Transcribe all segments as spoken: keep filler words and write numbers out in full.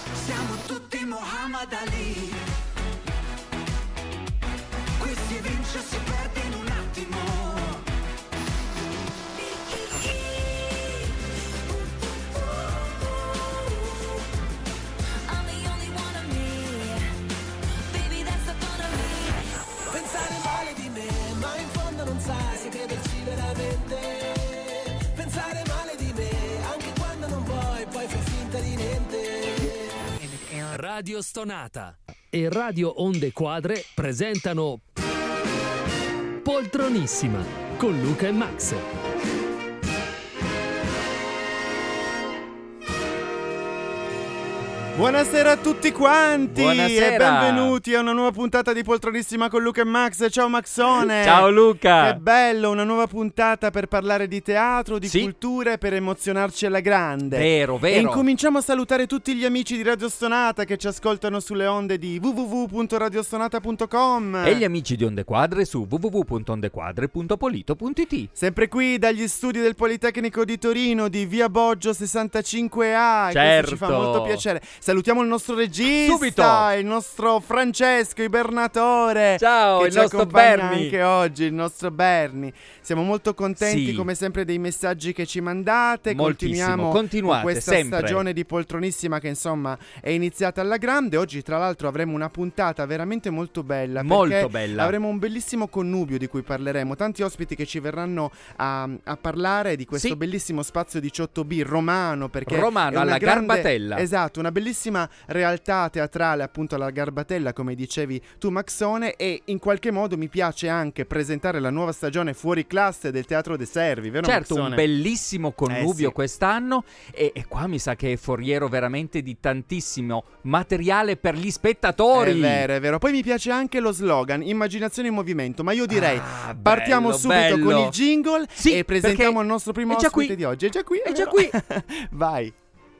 Siamo tutti Muhammad Ali. Qui si vince, si perde in un attimo. Pensare male di me, ma in fondo non sai se crederci veramente. Pensare male di me, anche quando non vuoi, poi fai finta di niente. Radio Stonata e Radio Onde Quadre presentano Poltronissima con Luca e Max. Buonasera a tutti quanti. Buonasera. E benvenuti a una nuova puntata di Poltronissima con Luca e Max. Ciao Maxone. Ciao Luca. Che bello, una nuova puntata per parlare di teatro, di Sì. cultura, per emozionarci alla grande. Vero, vero. E incominciamo a salutare tutti gli amici di Radio Stonata che ci ascoltano sulle onde di w w w punto radiostonata punto com E gli amici di Onde Quadre su w w w punto ondequadre punto polito punto i t. Sempre qui dagli studi del Politecnico di Torino di Via Boggio sessantacinque A. Certo. Questo ci fa molto piacere. Salutiamo il nostro regista, Subito. il nostro Francesco Ibernatore. Ciao, che il ci nostro accompagna Berni. anche oggi, il nostro Berni. Siamo molto contenti Sì. come sempre dei messaggi che ci mandate. Moltissimo. Continuiamo Continuate, con questa sempre. stagione di Poltronissima che insomma è iniziata alla grande. Oggi tra l'altro avremo una puntata veramente molto bella. Molto perché bella. Avremo un bellissimo connubio di cui parleremo. Tanti ospiti che ci verranno a, a parlare di questo Sì. bellissimo spazio diciotto B romano. Perché Romano, è una alla grande- Garbatella. Esatto, una bellissima realtà teatrale appunto alla Garbatella, come dicevi tu Maxone. E in qualche modo mi piace anche presentare la nuova stagione fuori classe del Teatro De Servi, vero Certo, Maxone? un bellissimo connubio Eh, sì. quest'anno e, e qua mi sa che è foriero veramente di tantissimo materiale per gli spettatori. È vero, è vero. Poi mi piace anche lo slogan Immaginazione in movimento. Ma io direi Ah, partiamo bello, subito bello. con il jingle Sì, e presentiamo perché il nostro primo è già ospite qui. di oggi. È già qui, È è già vero? qui. Vai.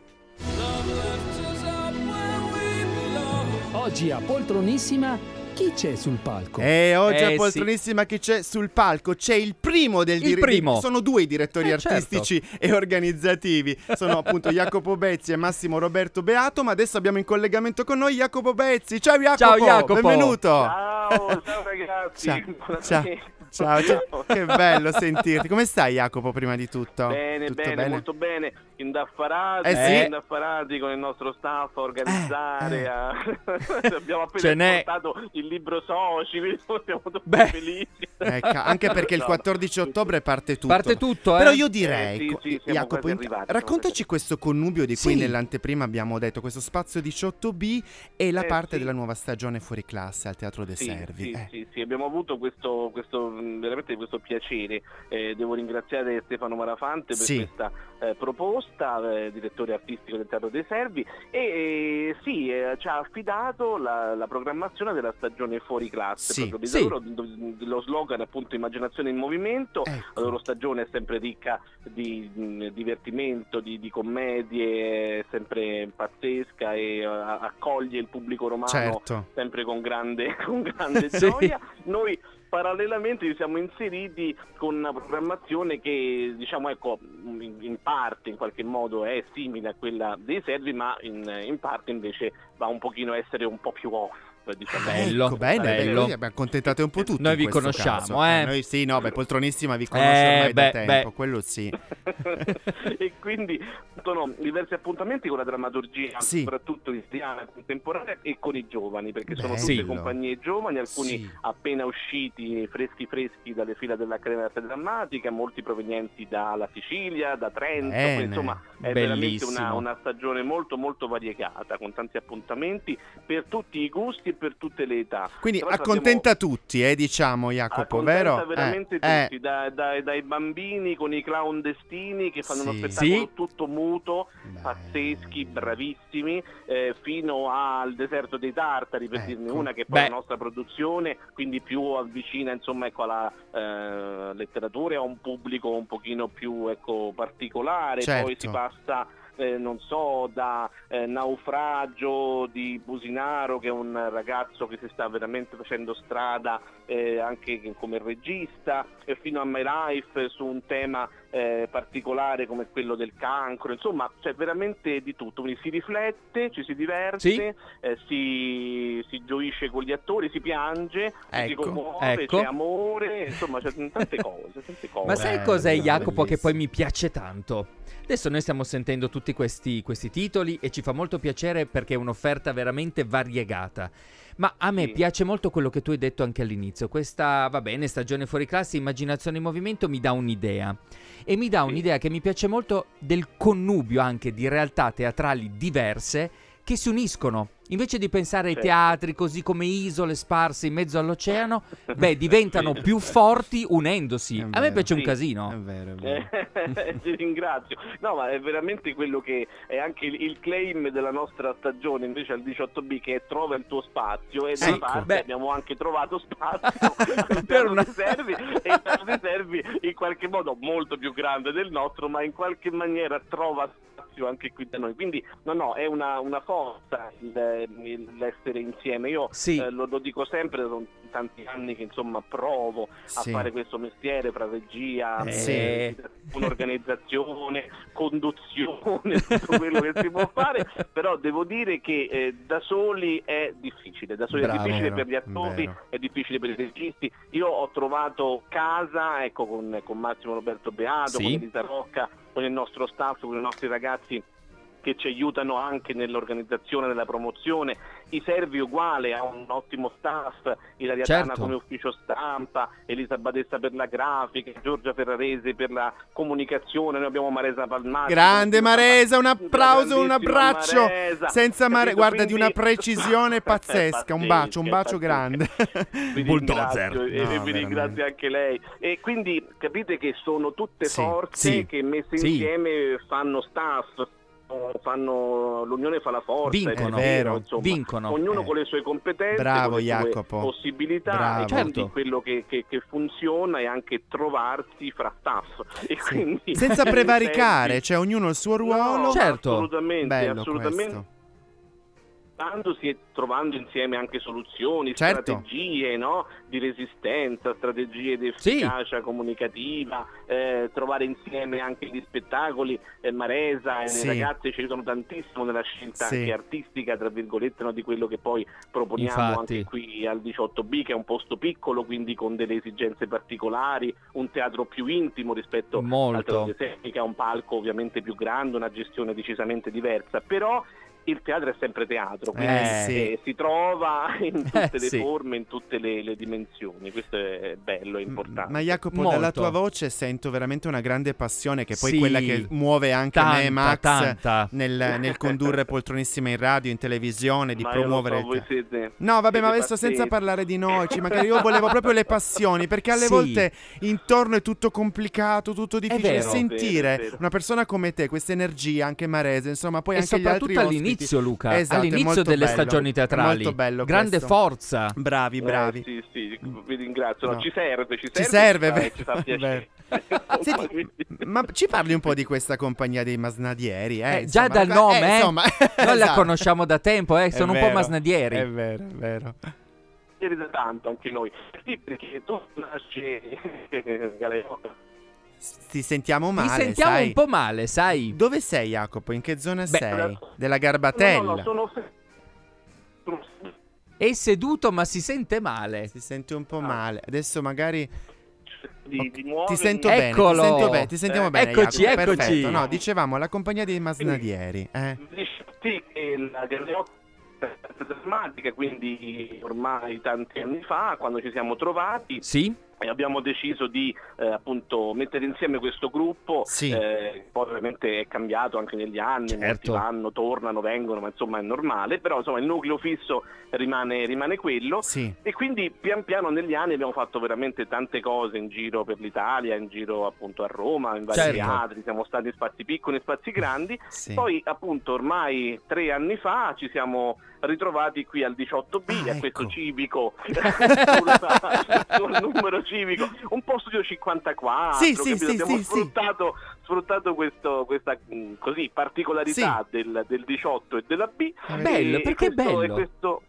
Oggi a Poltronissima chi c'è sul palco? E oggi a Eh, Poltronissima chi c'è sul palco? C'è il primo del Il dire- primo. Sono due i direttori Eh, certo. artistici e organizzativi. Sono appunto Jacopo Bezzi e Massimo Roberto Beato. Ma adesso abbiamo in collegamento con noi Jacopo Bezzi. Ciao Jacopo, Ciao, Jacopo. benvenuto. Ciao, ciao ragazzi. Ciao, Buonasera. ciao, ciao. Che bello sentirti. Come stai Jacopo prima di tutto? Bene, Tutto bene, molto bene. Indaffarati, Eh, sì. indaffarati con il nostro staff a organizzare. Eh, eh. a- Abbiamo appena Ce n'è. portato il libro soci, quindi siamo tutti Beh. felici. Ecco, anche perché il No, quattordici ottobre parte tutto. Parte tutto, eh. Però io direi, Eh, sì, co- sì, siamo Jacopo, quasi int- arrivati, raccontaci siamo questo connubio di cui Sì. nell'anteprima abbiamo detto, questo spazio diciotto B e la Eh, parte sì. della nuova stagione fuori classe al Teatro De Sì, Servi. sì, Eh. sì, sì, abbiamo avuto questo, questo mh, veramente questo piacere. Eh, devo ringraziare Stefano Marafante per Sì. questa eh, proposta, eh, direttore artistico del Teatro dei Servi, e eh, sì, eh, ci ha affidato la, la programmazione della stagione fuori classe. Sì, proprio di sì. loro, d- lo slogan appunto Immaginazione in movimento. Ecco. La loro stagione è sempre ricca di mh, divertimento, di, di commedie, è sempre pazzesca e eh, accoglie il pubblico romano Certo. sempre con grande, con grande Sì. gioia. Noi parallelamente ci siamo inseriti con una programmazione che, diciamo, ecco, in, in parte in qualche modo è simile a quella dei Servi, ma in, in parte invece va un pochino a essere un po' più off, diciamo. Bello, Ecco, bene, bello. bene, noi abbiamo accontentate un po' tutti. Noi in vi questo conosciamo, caso. eh. Noi sì, no, beh, Poltronissima vi conosce Eh, ormai beh, da tempo, beh. quello sì. E quindi sono diversi appuntamenti con la drammaturgia, Sì. soprattutto italiana contemporanea, e con i giovani, perché sono Bello. tutte Sì. compagnie giovani, alcuni Sì. appena usciti freschi freschi dalle fila dell'Accademia d'Arte Drammatica, molti provenienti dalla Sicilia, da Trento. Bene. Quindi, insomma, è veramente Bellissimo. una, una stagione molto molto variegata, con tanti appuntamenti per tutti i gusti e per tutte le età. Quindi Tra l'altro accontenta tutti, eh, diciamo Jacopo, Accontenta vero? veramente Eh, tutti, da- da- dai bambini con i clandestini che fanno uno Sì. spettacolo Sì. tutto muto, Beh. pazzeschi, bravissimi, eh, fino al Deserto dei Tartari, per Ecco. dirne una, che è poi Beh. la nostra produzione, quindi più avvicina, insomma, ecco, alla eh, letteratura e a un pubblico un pochino più, ecco, particolare. Certo. Poi si passa, eh, non so, da eh, Naufragio di Businaro, che è un ragazzo che si sta veramente facendo strada eh, anche come regista, e fino a My Life, su un tema eh, particolare come quello del cancro, insomma c'è veramente di tutto, quindi si riflette, ci si diverte, Sì. eh, si, si gioisce con gli attori, si piange, si Ecco, commuove, ecco. c'è amore, insomma c'è tante cose, tante cose. Ma sai Bello, cos'è, Jacopo, che bellissimo. poi mi piace tanto? Adesso noi stiamo sentendo tutti questi, questi titoli e ci fa molto piacere perché è un'offerta veramente variegata. Ma a me Sì. piace molto quello che tu hai detto anche all'inizio. Questa, va bene, stagione fuori classe, immaginazione in movimento mi dà un'idea. E mi dà Sì. un'idea che mi piace molto del connubio anche di realtà teatrali diverse che si uniscono. Invece di pensare ai Certo. teatri così come isole sparse in mezzo all'oceano, beh, diventano più forti unendosi. È A me vero. piace un Sì. casino. È vero, è vero. Eh, ti ringrazio. No, ma è veramente quello che è anche il, il claim della nostra stagione invece al diciotto B, che è trova il tuo spazio, e da Sì, una parte beh. abbiamo anche trovato spazio Per per una- una servi, e il Teatro dei Servi in qualche modo molto più grande del nostro, ma in qualche maniera trova spazio anche qui da noi, quindi no no è una, una forza il, il- l'essere insieme. Io Sì. eh, lo, lo dico sempre, sono tanti anni che insomma provo Sì. a fare questo mestiere fra regia, Eh, eh, un'organizzazione, conduzione, tutto quello che si può fare, però devo dire che eh, da soli è difficile, da soli Bravo, è difficile vero, per gli attori, vero. è difficile per i registi. Io ho trovato casa, ecco, con, con Massimo Roberto Beato, Sì. con Elisa Rocca, con il nostro staff, con i nostri ragazzi che ci aiutano anche nell'organizzazione, nella promozione. I Servi uguale, ha un ottimo staff, Ilaria Tana Certo. come ufficio stampa, Elisa Badessa per la grafica, Giorgia Ferrarese per la comunicazione, noi abbiamo Maresa Palmati. Grande Maresa, un Una applauso, un grandissima abbraccio. Maresa, Senza Mare, capito? guarda, di una Quindi- precisione pazzesca. Un bacio, un bacio grande. Vi Bulldozer. ringrazio, e No, vi veramente. ringrazio anche lei. E quindi capite che sono tutte Sì, forze sì, che messe sì. insieme fanno staff, fanno l'unione fa la forza, Vincono. è Vero, insomma. vincono. Ognuno Eh. con le sue competenze, Bravo, con le sue Jacopo. possibilità, Bravo. e quindi Certo. quello che, che, che funziona è anche trovarsi fra staff. E Sì. quindi, Senza in prevaricare, effetti- cioè ognuno il suo ruolo. No, Certo. assolutamente, Bello assolutamente. questo. Tanto si è trovando insieme anche soluzioni, Certo. strategie, no? Di resistenza, strategie di Sì. efficacia comunicativa, eh, trovare insieme anche gli spettacoli. eh, Maresa e Sì. le ragazze ci aiutano tantissimo nella scelta Sì. anche artistica, tra virgolette, no? Di quello che poi proponiamo Infatti. anche qui al diciotto B, che è un posto piccolo, quindi con delle esigenze particolari, un teatro più intimo rispetto al Molto. Teatro dei Servi, che ha un palco ovviamente più grande, una gestione decisamente diversa, però il teatro è sempre teatro, quindi Eh, sì. eh, si trova in tutte Eh, le sì. forme, in tutte le, le dimensioni. Questo è bello, è importante. Ma Jacopo, Molto. dalla tua voce sento veramente una grande passione, che poi Sì. quella che muove anche Tanta, me e Max tanta. nel, nel condurre Poltronissime in radio, in televisione, di Ma io lo promuovere so, il voi te- siete- No, vabbè, ma siete adesso senza pazzeschi. parlare di noi, ci magari io volevo proprio le passioni, perché alle Sì. volte intorno è tutto complicato, tutto difficile. vero. Sentire Vero, vero. una persona come te, questa energia, anche Marese, insomma, poi E anche gli altri soprattutto ospiti. all'inizio, Luca, Esatto, è all'inizio molto delle bello, stagioni è teatrali. molto bello Grande questo. forza. Bravi, bravi. Eh, sì, sì, vi ringrazio. No, No. Ci serve, ci Ci serve. serve, ci fa- ci fa vero, piacere. Senti, ma ci parli un po' di questa compagnia dei Masnadieri? Eh, Eh, già insomma, dal eh, nome, eh. insomma, Noi la esatto. conosciamo da tempo, eh, È sono un vero, po' masnadieri. È vero, è vero. Ieri da tanto anche noi. Sì, perché tu nasci Galeotta. Ti sentiamo male, Ti sentiamo sai? un po' male, sai? Dove sei, Jacopo? In che zona Beh, sei? Della Garbatella? No, no, no, sono sono- È seduto ma si sente male. Si sente un po' male. Adesso magari di, di ti muovermi. sento bene, ti Eccolo. sento bene, ti sentiamo Eh, bene, eccoci, Jacopo, eccoci. perfetto. No, dicevamo la compagnia dei Masnadieri, eh. Sì, che la Galeotta è drammatica, quindi ormai tanti anni fa, quando ci siamo trovati, Sì? e abbiamo deciso di eh, appunto mettere insieme questo gruppo. Sì. eh, poi ovviamente è cambiato anche negli anni, molti Certo. vanno, tornano, vengono, ma insomma è normale, però insomma il nucleo fisso rimane, rimane quello. Sì. E quindi pian piano negli anni abbiamo fatto veramente tante cose in giro per l'Italia, in giro appunto a Roma, in vari Certo. teatri, siamo stati in spazi piccoli e spazi grandi. Sì. Poi appunto ormai tre anni fa ci siamo ritrovati qui al diciotto B, Ah, a questo ecco. civico sul, sul numero civico, un po' studio cinquantaquattro. Sì, sì, capito? sì, Abbiamo sì, sfruttato, sfruttato questo, questa mh, così particolarità Sì. del, del diciotto e della B. Ah, bello, E perché è questo, bello. E questo,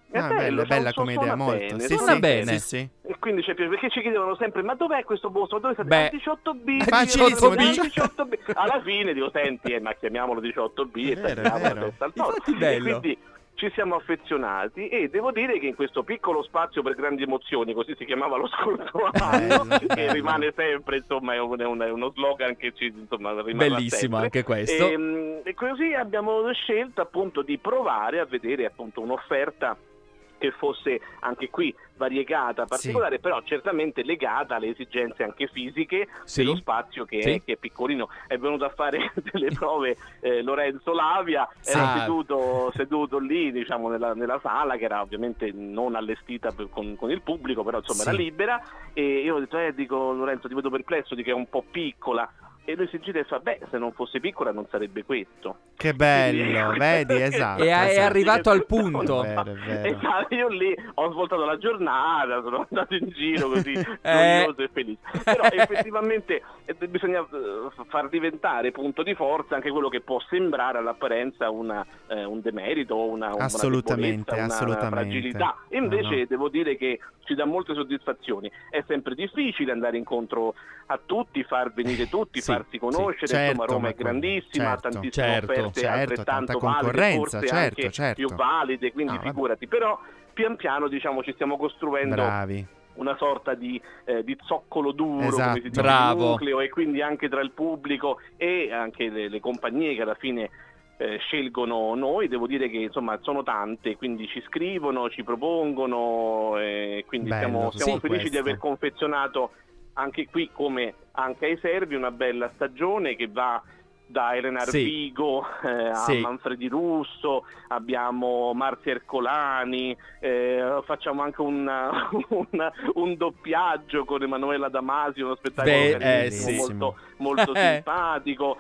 È Ah, bello, bella, c'ha bella un- come suona idea, molto. bene, Sì, suona sì, bene. sì, sì. E quindi c'è più- perché ci chiedevano sempre: ma dov'è questo posto? Dove state? Beh, Ah, diciotto B. facilissimo, diciotto B. diciotto diciotto B. Alla fine dico: senti, eh, ma chiamiamolo diciotto B e È vero, è tagliamo la vero. testa al toro. Infatti E bello. quindi ci siamo affezionati e devo dire che in questo piccolo spazio per grandi emozioni, così si chiamava lo scorso anno, Bello, che bello. rimane sempre, insomma, è, un- è un- è uno slogan che ci insomma rimarrà Bellissimo sempre. anche questo. E, e così abbiamo scelto appunto di provare a vedere appunto un'offerta che fosse anche qui variegata, particolare, Sì. però certamente legata alle esigenze anche fisiche Sì. dello spazio che, Sì. è, che è piccolino. È venuto a fare delle prove eh, Lorenzo Lavia, Sì. era Ah. seduto, seduto lì, diciamo, nella, nella sala, che era ovviamente non allestita per- con, con il pubblico, però insomma Sì. era libera, e io ho detto, eh, dico Lorenzo, ti vedo perplesso, di che è un po' piccola. E lui si gira e fa: beh, se non fosse piccola non sarebbe questo. Che bello, vedi, esatto. E è esatto. arrivato al punto. È vero, è vero. Esatto, io lì ho svoltato la giornata, sono andato in giro così Eh. gioioso e felice. Però effettivamente eh, bisogna eh, far diventare punto di forza anche quello che può sembrare all'apparenza una, eh, un demerito o una, una Assolutamente, debolezza, una assolutamente. fragilità. E invece No, no. devo dire che ci dà molte soddisfazioni. È sempre difficile andare incontro a tutti, far venire tutti, Sì, farsi conoscere. sì, certo, Insomma, Roma ma è quello- grandissima, certo, ha tantissime certo, offerte certo, altrettanto tanta valide, concorrenza, forse certo, anche certo. più valide, quindi No, vabbè. figurati. Però pian piano, diciamo, ci stiamo costruendo Bravi. una sorta di, eh, di zoccolo duro, Esatto. come si dice, Bravo. di nucleo, e quindi anche tra il pubblico e anche le, le compagnie che alla fine eh, scelgono noi. Devo dire che insomma sono tante, quindi ci scrivono, ci propongono, e quindi Bello, siamo, siamo sì, felici questo. di aver confezionato anche qui, come anche ai Servi, una bella stagione che va da Elena Sì. Arvigo eh, a Sì. Manfredi Russo, abbiamo Marzia Ercolani, eh, facciamo anche una- una- un doppiaggio con Emanuela Damasio, uno spettacolo Beh, carinissimo, eh, sì. molto, molto Eh. simpatico.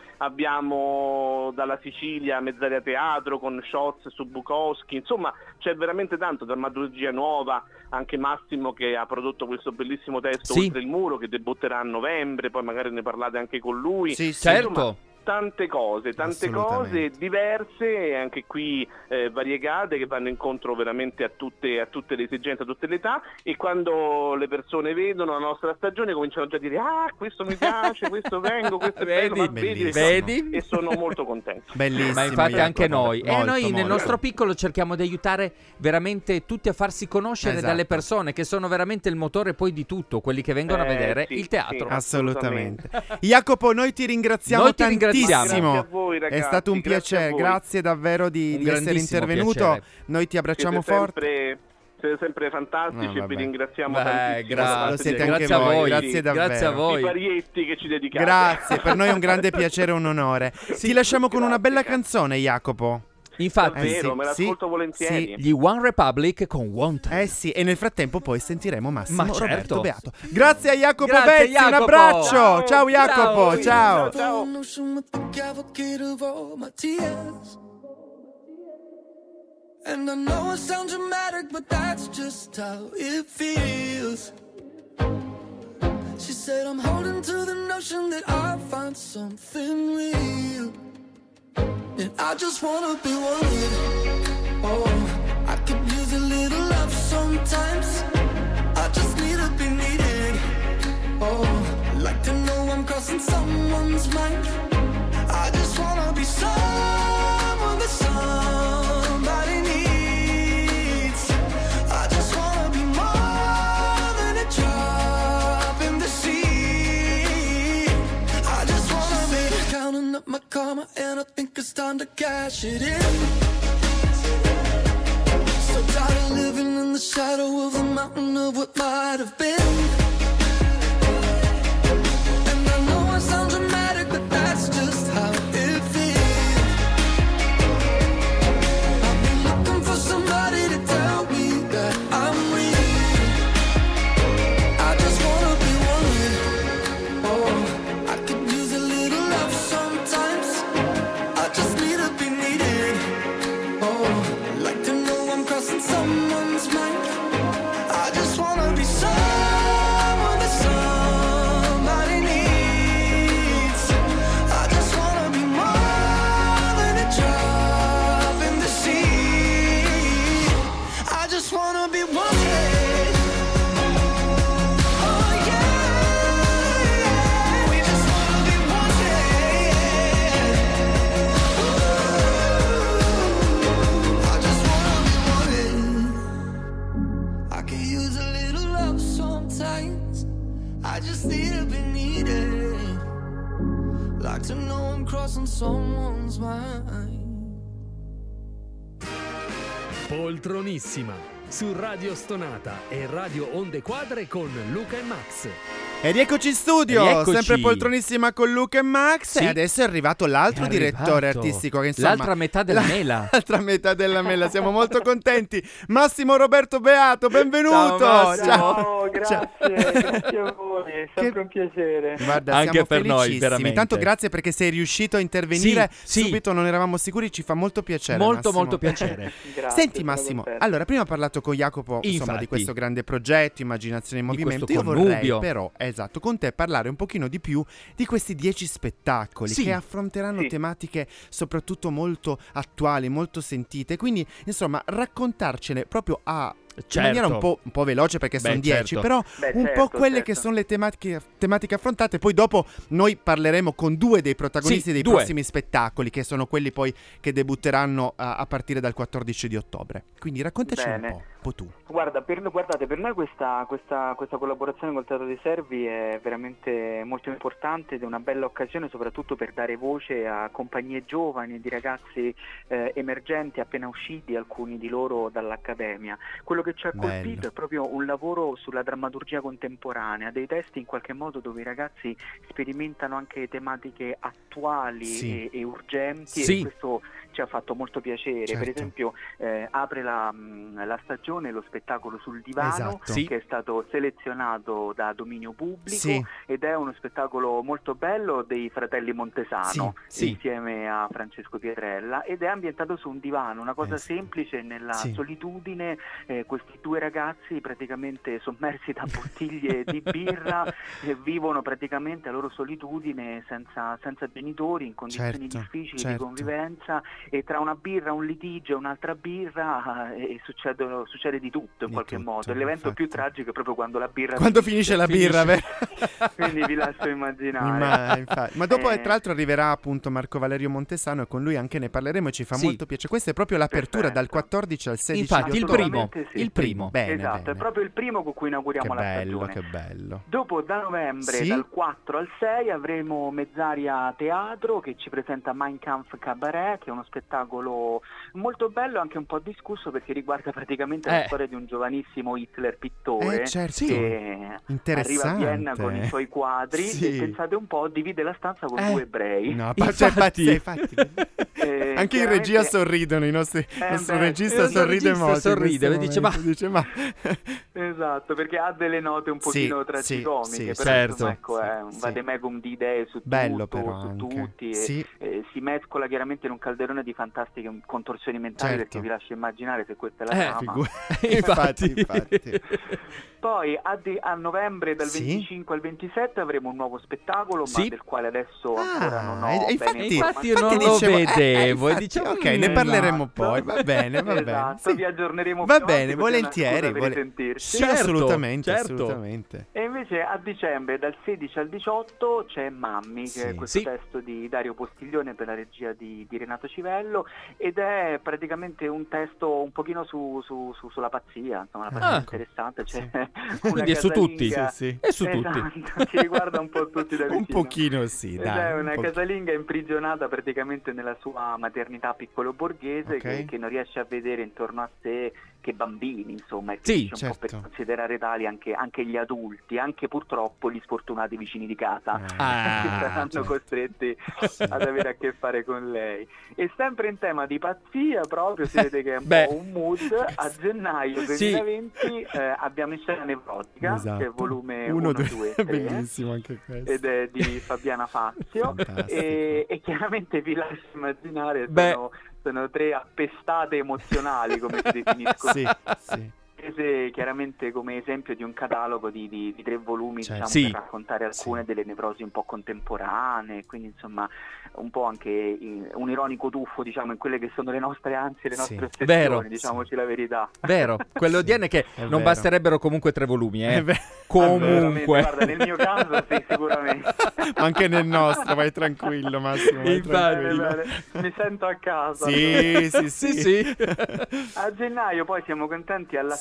Abbiamo dalla Sicilia Mezz'aria Teatro con Schoz su Bukowski, insomma c'è veramente tanto, drammaturgia nuova, anche Massimo che ha prodotto questo bellissimo testo Sì. Oltre il muro, che debutterà a novembre, poi magari ne parlate anche con lui. Sì, sì. Certo. Insomma, tante cose, tante cose Assolutamente. diverse e anche qui eh, variegate, che vanno incontro veramente a tutte, a tutte le esigenze, a tutte le età, e quando le persone vedono la nostra stagione cominciano già a dire: ah, questo mi piace, questo vengo, questo è bello, Vedi? ma vedi, Bellissimo. Vedi? e sono molto contento. Bellissimo. Ma infatti Jacopo. anche noi. E Molto, noi nel molto. nostro piccolo cerchiamo di aiutare veramente tutti a farsi conoscere Esatto. dalle persone che sono veramente il motore poi di tutto, quelli che vengono a Eh, vedere sì, il teatro. sì. Assolutamente. Jacopo, noi ti ringraziamo Noi ti ringraziamo. tantissimo. Grazie a voi, ragazzi, È stato un grazie a piacere, voi. grazie davvero di, Un di essere grandissimo intervenuto. piacere. Noi ti abbracciamo Siete forte. sempre, siete sempre fantastici No, e vi vabbè. ringraziamo Beh, tantissimo. grazie, da parte Lo siete dei- anche grazie a voi, voi, grazie davvero. grazie a I voi. parietti che ci dedicate. Grazie, per noi è un grande piacere e un onore. Ti lasciamo con una bella grazie. canzone, Jacopo. Infatti, Davvero, Eh sì, me sì, l'ascolto volentieri. gli One Republic con Want. Eh sì, e nel frattempo poi sentiremo Massimo Ma certo. Roberto Beato. Grazie a Jacopo Grazie, Bezzi, un Jacopo. abbraccio. Ciao, Ciao. Jacopo, ciao. Ciao. The notion with the cavalcade of all my tears. And I know it sounds dramatic, but that's just how it feels. She said I'm holding to the notion that I'll find something real. And I just wanna be wanted. Oh, I could use a little love sometimes. I just need to be needed. Oh, like to know I'm crossing someone's mind. I just wanna be someone that somebody needs. I just wanna be more than a drop in the sea. I just wanna be counting up my karma, and I think it's time to cash it in. So tired of living in the shadow of the mountain of what might have been. And I know it sounds dramatic, but that's just how it feels. I've been looking for somebody to tell me that I'm real. I just wanna be wanted. Oh, I could use a little love sometimes. I just need to be needed. Oh, like to know I'm crossing someone's mind. I just wanna be someone crossing someone's mind. Poltronissima su Radio Stonata e Radio Onde Quadre con Luca e Max. E rieccoci in studio, Rieccoci. sempre Poltronissima con Luca e Max. Sì. E adesso è arrivato l'altro È direttore arrivato. artistico, che insomma, L'altra metà della mela. L'altra metà della mela, siamo molto contenti. Massimo Roberto Beato, benvenuto. Ciao, Massimo. Ciao, grazie, Ciao. grazie a voi, è sempre Che- un piacere. Guarda, Anche siamo per noi, felicissimi. veramente. Intanto grazie perché sei riuscito a intervenire Sì, sì. subito, non eravamo sicuri, ci fa molto piacere. Molto Massimo. molto piacere. Grazie, Senti sono Massimo, contento. allora prima ho parlato con Jacopo insomma, Infatti. di questo grande progetto, Immaginazione in Di Movimento. questo Io vorrei connubio. però, esatto, con te parlare un pochino di più di questi dieci spettacoli Sì. che affronteranno Sì. tematiche soprattutto molto attuali, molto sentite. Quindi, insomma, raccontarcene proprio a... in Certo. maniera un po', un po' veloce perché Beh, sono dieci, certo. però Beh, un certo, po' quelle certo. che sono le tematiche, tematiche affrontate. Poi dopo noi parleremo con due dei protagonisti Sì, dei due. prossimi spettacoli, che sono quelli poi che debutteranno a, a partire dal quattordici di ottobre. Quindi raccontaci Bene. un po', un po' tu. Guarda, per, guardate, per noi questa, questa, questa collaborazione col Teatro dei Servi è veramente molto importante ed è una bella occasione soprattutto per dare voce a compagnie giovani e di ragazzi eh, emergenti appena usciti, alcuni di loro dall'accademia. Quello che ci ha Bello. colpito è proprio un lavoro sulla drammaturgia contemporanea, dei testi in qualche modo dove i ragazzi sperimentano anche tematiche attuali Sì. e, e urgenti Sì. e questo ci ha fatto molto piacere. Certo. Per esempio eh, apre la, mh, la stagione lo spettacolo sul divano Esatto. Sì. che è stato selezionato da dominio pubblico Sì. ed è uno spettacolo molto bello dei fratelli Montesano Sì, sì. insieme a Francesco Pietrella ed è ambientato su un divano, una cosa Eh sì. semplice nella Sì. solitudine, eh, questi due ragazzi praticamente sommersi da bottiglie di birra e vivono praticamente la loro solitudine senza, senza genitori in condizioni Certo, difficili certo. di convivenza e tra una birra, un litigio e un'altra birra eh, e succedono, succede di tutto in Di qualche tutto, modo. L'evento infatti. più tragico è proprio quando la birra Quando finisce la birra, vero? quindi vi lascio immaginare. Ma, infatti. Ma dopo, Eh, tra l'altro, arriverà appunto Marco Valerio Montesano e con lui anche ne parleremo e ci fa Sì. molto piacere. Questa è proprio l'apertura Perfetto. dal quattordici al sedici Infatti, di il ottobre. primo, Assolutamente sì. il primo. Bene, esatto, bene. è proprio il primo con cui inauguriamo Che la bello, stagione. che bello. Dopo da novembre, Sì. dal quattro al sei, avremo Mezzaria Teatro che ci presenta Mein Kampf Cabaret, che è uno spettacolo molto bello e anche un po' discusso perché riguarda praticamente la Eh. storia di un giovanissimo Hitler pittore Eh, certo. che arriva a Interessante. Vienna con i suoi quadri Sì. e pensate un po' divide la stanza con Eh. due ebrei. No, pa- cioè, Infatti. pazze- infatti. Eh, Anche in chiaramente- regia sorridono, i nostri, il Eh, nostro beh, regista il nostro sorride regista molto. in sorride, questo dice, momento. ma- dice, ma... Esatto, perché ha delle note un pochino Sì, tragicomiche, sì, però sì. Certo. insomma, ecco, è un Sì. vademecum di idee su Bello tutto, però su anche. tutti, e, Sì. eh, si mescola chiaramente in un calderone di fantastiche contorsioni mentali Certo. perché vi lascio immaginare se questa è la Eh, trama. Figu- Infatti. infatti, infatti. Poi a, di- a novembre dal Sì. venticinque al ventisette avremo un nuovo spettacolo, Sì. ma del quale adesso ancora non ho Ah, e- e bene infatti, E infatti io informazioni. non lo dicevo, eh, eh, vedevo e infatti, dicevo, ok, ne mm, parleremo esatto. poi, va bene, va bene. Esatto, Sì. vi aggiorneremo Va più avanti, bene, così è una volentieri. scusa per vole- risentirci. Sì, Certo, assolutamente, certo. assolutamente. E invece a dicembre, dal sedici al diciotto, c'è Mammi, che Sì. è questo Sì. testo di Dario Postiglione per la regia di, di Renato Civello, ed è praticamente un testo un pochino su, su- su- sulla pazzia, insomma, una pazzia Ah. interessante. C'è Sì. una Quindi è su tutti. casalinga- Sì, sì. E su tutti. Esatto, ci riguarda un po' tutti da vicino. Un pochino sì, Ed dai. è un una po'. casalinga imprigionata praticamente nella sua maternità piccolo borghese Ok. che, che non riesce a vedere intorno a sé che bambini, insomma, e Sì, finisce un po' certo. per considerare tali anche, anche gli adulti, anche purtroppo gli sfortunati vicini di casa. Ah, che saranno certo. costretti ad avere a che fare con lei. E sempre in tema di pazzia, proprio si vede che è un Beh. po' un mood. A gennaio Sì. duemilaventi eh, abbiamo in scena Nevrotica, Esatto. che è volume uno, uno, due, due, tre, bellissimo anche questo. ed è di Fabiana Fazio. Fantastico. e, e chiaramente vi lascio immaginare, Beh. sono, sono tre appestate emozionali, come si definiscono. Sì, sì. Prese chiaramente come esempio di un catalogo di, di, di tre volumi, Certo. diciamo, Sì. per raccontare alcune Sì. delle nevrosi un po' contemporanee, quindi insomma un po' anche in- un ironico tuffo, diciamo, in quelle che sono le nostre ansie, le Sì. nostre ossessioni, Vero. diciamoci la verità. Vero, quello di N è che È non vero. basterebbero comunque tre volumi, eh. È vero. Assolutamente, Comunque. guarda, nel mio caso sì, sicuramente. Ma anche nel nostro, vai tranquillo Massimo, vai Infatti. tranquillo. Bene, bene, mi sento a casa. Sì, sì, Sì, sì. sì. A gennaio poi siamo contenti alla Sì.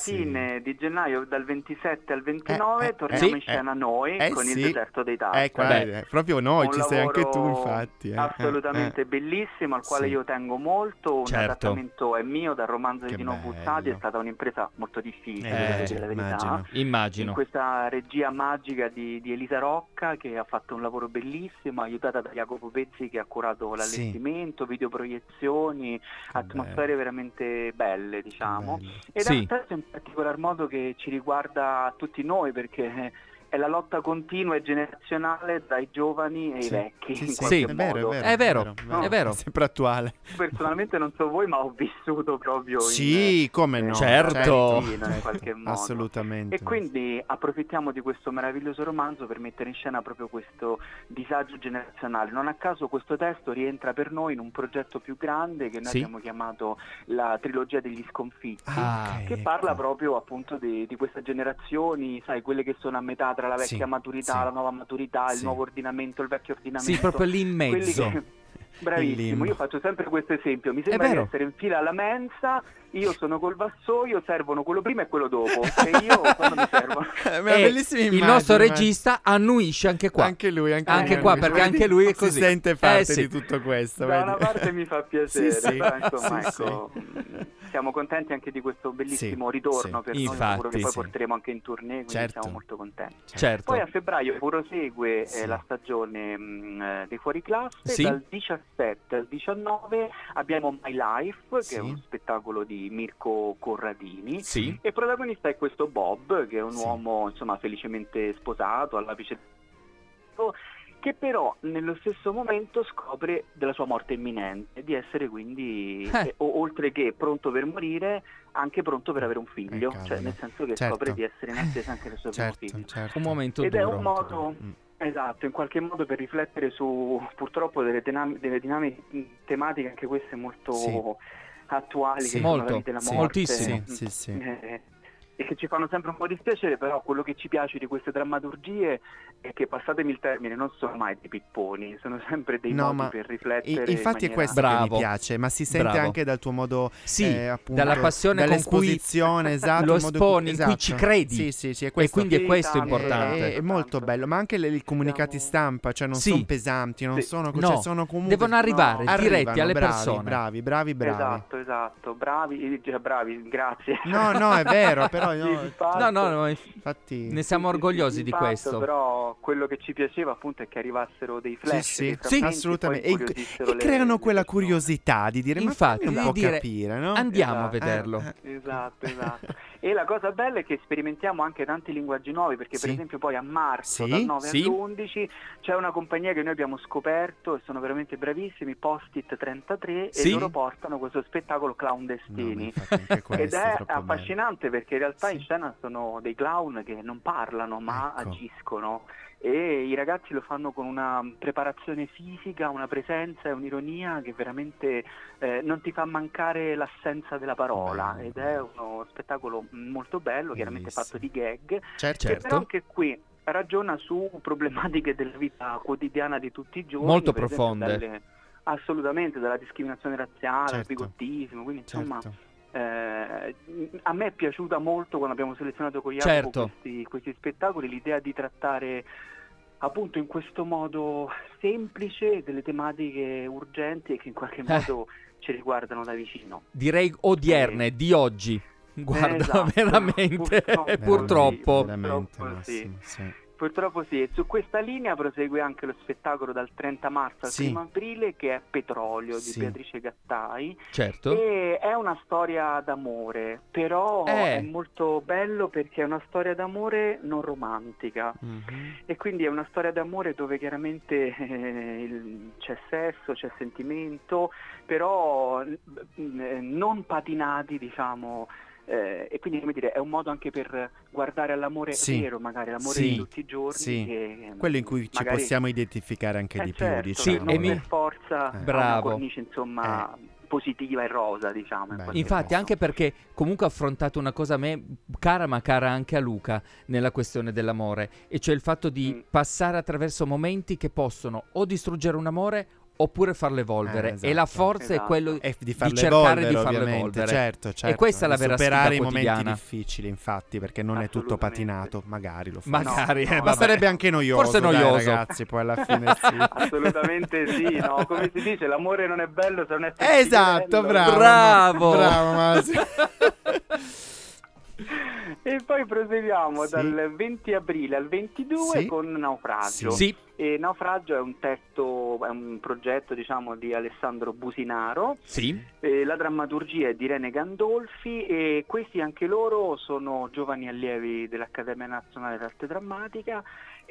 fine sì. di gennaio, dal ventisette al ventinove, Eh, eh, torniamo sì. in scena noi Eh, con sì. il Deserto dei Tasti. Ecco, eh, proprio noi, Un ci sei anche tu lavoro infatti. eh, assolutamente eh, eh. bellissimo, al quale Sì. io tengo molto. Un Certo. adattamento è mio dal romanzo Che di Dino bello. Buzzati, è stata un'impresa molto difficile, Eh, devo dire la verità. immagino. Immagino. In questa regia magica di, di Elisa Rocca, che ha fatto un lavoro bellissimo, aiutata da Jacopo Pezzi che ha curato l'allestimento, videoproiezioni, atmosfere veramente belle, diciamo. bello. Ed Sì. è un testo in particolar modo che ci riguarda tutti noi, perché è la lotta continua e generazionale tra i giovani e Sì. i vecchi, Sì, in sì, qualche è vero, modo. è vero, È vero, No. è vero. È sempre attuale. Personalmente non so voi, ma ho vissuto proprio Sì, in, come eh, no. Certo. in qualche modo. Assolutamente. E quindi approfittiamo di questo meraviglioso romanzo per mettere in scena proprio questo disagio generazionale. Non a caso questo testo rientra per noi in un progetto più grande che noi Sì. abbiamo chiamato la trilogia degli sconfitti, Ah, ok, che ecco. parla proprio appunto di, di queste generazioni, sai, quelle che sono a metà tra la vecchia Sì, maturità, sì. la nuova maturità, il Sì. nuovo ordinamento, il vecchio ordinamento. Sì, proprio lì in Quelli mezzo. che- Bravissimo, limbo. io faccio sempre questo esempio, mi sembra di vero. essere in fila alla mensa, io sono col vassoio, servono quello prima e quello dopo, e io quando mi servono. Eh, ma E bellissima il immagine, nostro ma- regista annuisce anche qua. Anche lui, anche, Anche lui qua, annuisce. perché anche lui è così. Si sente parte Eh, sì. di tutto questo. Da vedi? una parte mi fa piacere, Sì, sì. però insomma Sì, ecco, mh, siamo contenti anche di questo bellissimo Sì, ritorno sì. per noi, Infatti, sicuro che poi sì. porteremo anche in tournée, quindi Certo. siamo molto contenti. Certo. Poi a febbraio prosegue eh, Sì. la stagione mh, eh, dei fuoriclasse, Sì. dal diciassette al diciannove abbiamo My Life, che Sì. è uno spettacolo di Mirko Corradini, Sì. e protagonista è questo Bob, che è un Sì. uomo insomma felicemente sposato, all'apice che però nello stesso momento scopre della sua morte imminente, di essere quindi, Eh. eh, o- oltre che pronto per morire, anche pronto per avere un figlio, Eh, cavolo. cioè nel senso che Certo. scopre di essere in attesa anche del suo primo Certo, figlio. certo. Un momento Ed è duro. un modo, Mm. esatto, in qualche modo per riflettere su purtroppo delle, dinam- delle dinamiche tematiche anche queste molto Sì. attuali, Sì. che sono la Molto, vita e la sì. morte. Moltissimo. Sì, sì, sì. Eh, e che ci fanno sempre un po' dispiacere, però quello che ci piace di queste drammaturgie è che, passatemi il termine, non sono mai dei pipponi, sono sempre dei No, modi ma per I- riflettere. infatti in è maniera- questo che Bravo. mi piace, ma si sente Bravo. anche dal tuo modo, Sì, eh, appunto, dalla passione con cui dall'esposizione, esatto, lo il modo esponi, in esatto. cui ci credi. Sì, sì, sì, è E questo. quindi è Sì, questo tanto, importante. È, è molto tanto. bello, ma anche le- i comunicati Siamo- stampa, cioè non Sì. sono pesanti, non Sì. sono, No, cioè sono comunque devono arrivare No. diretti arrivano, alle bravi, persone. bravi, bravi, bravi. Esatto, esatto, bravi, eh, bravi, grazie. No, no, è vero, però Sì, io, di fatto- No, no, no, infatti ne siamo orgogliosi di fatto, questo. Però quello che ci piaceva appunto è che arrivassero dei flash, sì, dei sì, frammenti, assolutamente. poi E, incuriosissero e le- creano le quella persone. curiosità di dire, Infatti, ma fammi un di po' dire, capire, no? Andiamo a Esatto. vederlo. Eh, eh. Esatto, esatto. E la cosa bella è che sperimentiamo anche tanti linguaggi nuovi, perché Sì. per esempio poi a marzo, Sì, dal nove sì. all'undici, c'è una compagnia che noi abbiamo scoperto e sono veramente bravissimi, Post-it trentatré, Sì. e loro portano questo spettacolo No, ma clandestini. infatti anche questo Ed è è troppo bello. affascinante perché in realtà Sì. in scena sono dei clown che non parlano ma Ecco. agiscono, e i ragazzi lo fanno con una preparazione fisica, una presenza e un'ironia che veramente eh, non ti fa mancare l'assenza della parola, Bello, ed è bello. uno spettacolo molto bello, chiaramente Bellissimo. fatto di gag, Certo, che però Certo. anche qui ragiona su problematiche della vita quotidiana di tutti i giorni, Molto per esempio profonde. dalle- assolutamente, dalla discriminazione razziale al Certo. bigottismo, quindi insomma certo. eh, a me è piaciuta molto quando abbiamo selezionato con Jacopo Certo. questi, questi spettacoli l'idea di trattare appunto in questo modo semplice delle tematiche urgenti e che in qualche Eh. modo ci riguardano da vicino. Direi odierne, di oggi. Guarda, Esatto. veramente, Purtroppo purtroppo. sì. Veramente, Purtroppo Massimo, sì. sì. Purtroppo sì, e su questa linea prosegue anche lo spettacolo dal trenta marzo al Sì. primo aprile, che è Petrolio di Sì. Beatrice Gattai. Certo. E è una storia d'amore, però Eh. è molto bello perché è una storia d'amore non romantica, Mhm. e quindi è una storia d'amore dove chiaramente eh, il- c'è sesso, c'è sentimento, però eh, non patinati, diciamo. Eh, e quindi, come dire, è un modo anche per guardare all'amore Sì. vero, magari l'amore Sì. di tutti i giorni, Sì. che, Quello in cui ci magari- possiamo identificare anche eh, di certo, più, Sì, diciamo. non e mi- per forza Eh. ha Bravo. una cornice insomma positiva e rosa, diciamo. in Bello. qualche Infatti, modo. anche perché comunque ha affrontato una cosa a me cara, ma cara anche a Luca, nella questione dell'amore, e cioè il fatto di Mm. passare attraverso momenti che possono o distruggere un amore oppure farlo evolvere. Eh, esatto. E la forza Esatto. è quello E di di farle cercare evolvere, di farlo ovviamente, evolvere. certo, certo. E questa è la di vera superare sfida i momenti quotidiana. difficili, infatti, perché non è tutto Assolutamente. patinato, magari lo fa. Magari, No, eh, no, vabbè. Sarebbe anche noioso, Forse dai, noioso. ragazzi, poi alla fine sì. Assolutamente sì, no? Come si dice, l'amore non è bello se non è Esatto, bello. bravo. Bravo. Bravo, Masimo. E poi proseguiamo Sì. dal venti aprile al ventidue Sì. con Naufragio. Sì. E Naufragio è un testo, è un progetto, diciamo, di Alessandro Businaro. Sì. Eh, la drammaturgia è di Irene Gandolfi e questi anche loro sono giovani allievi dell'Accademia Nazionale d'Arte Drammatica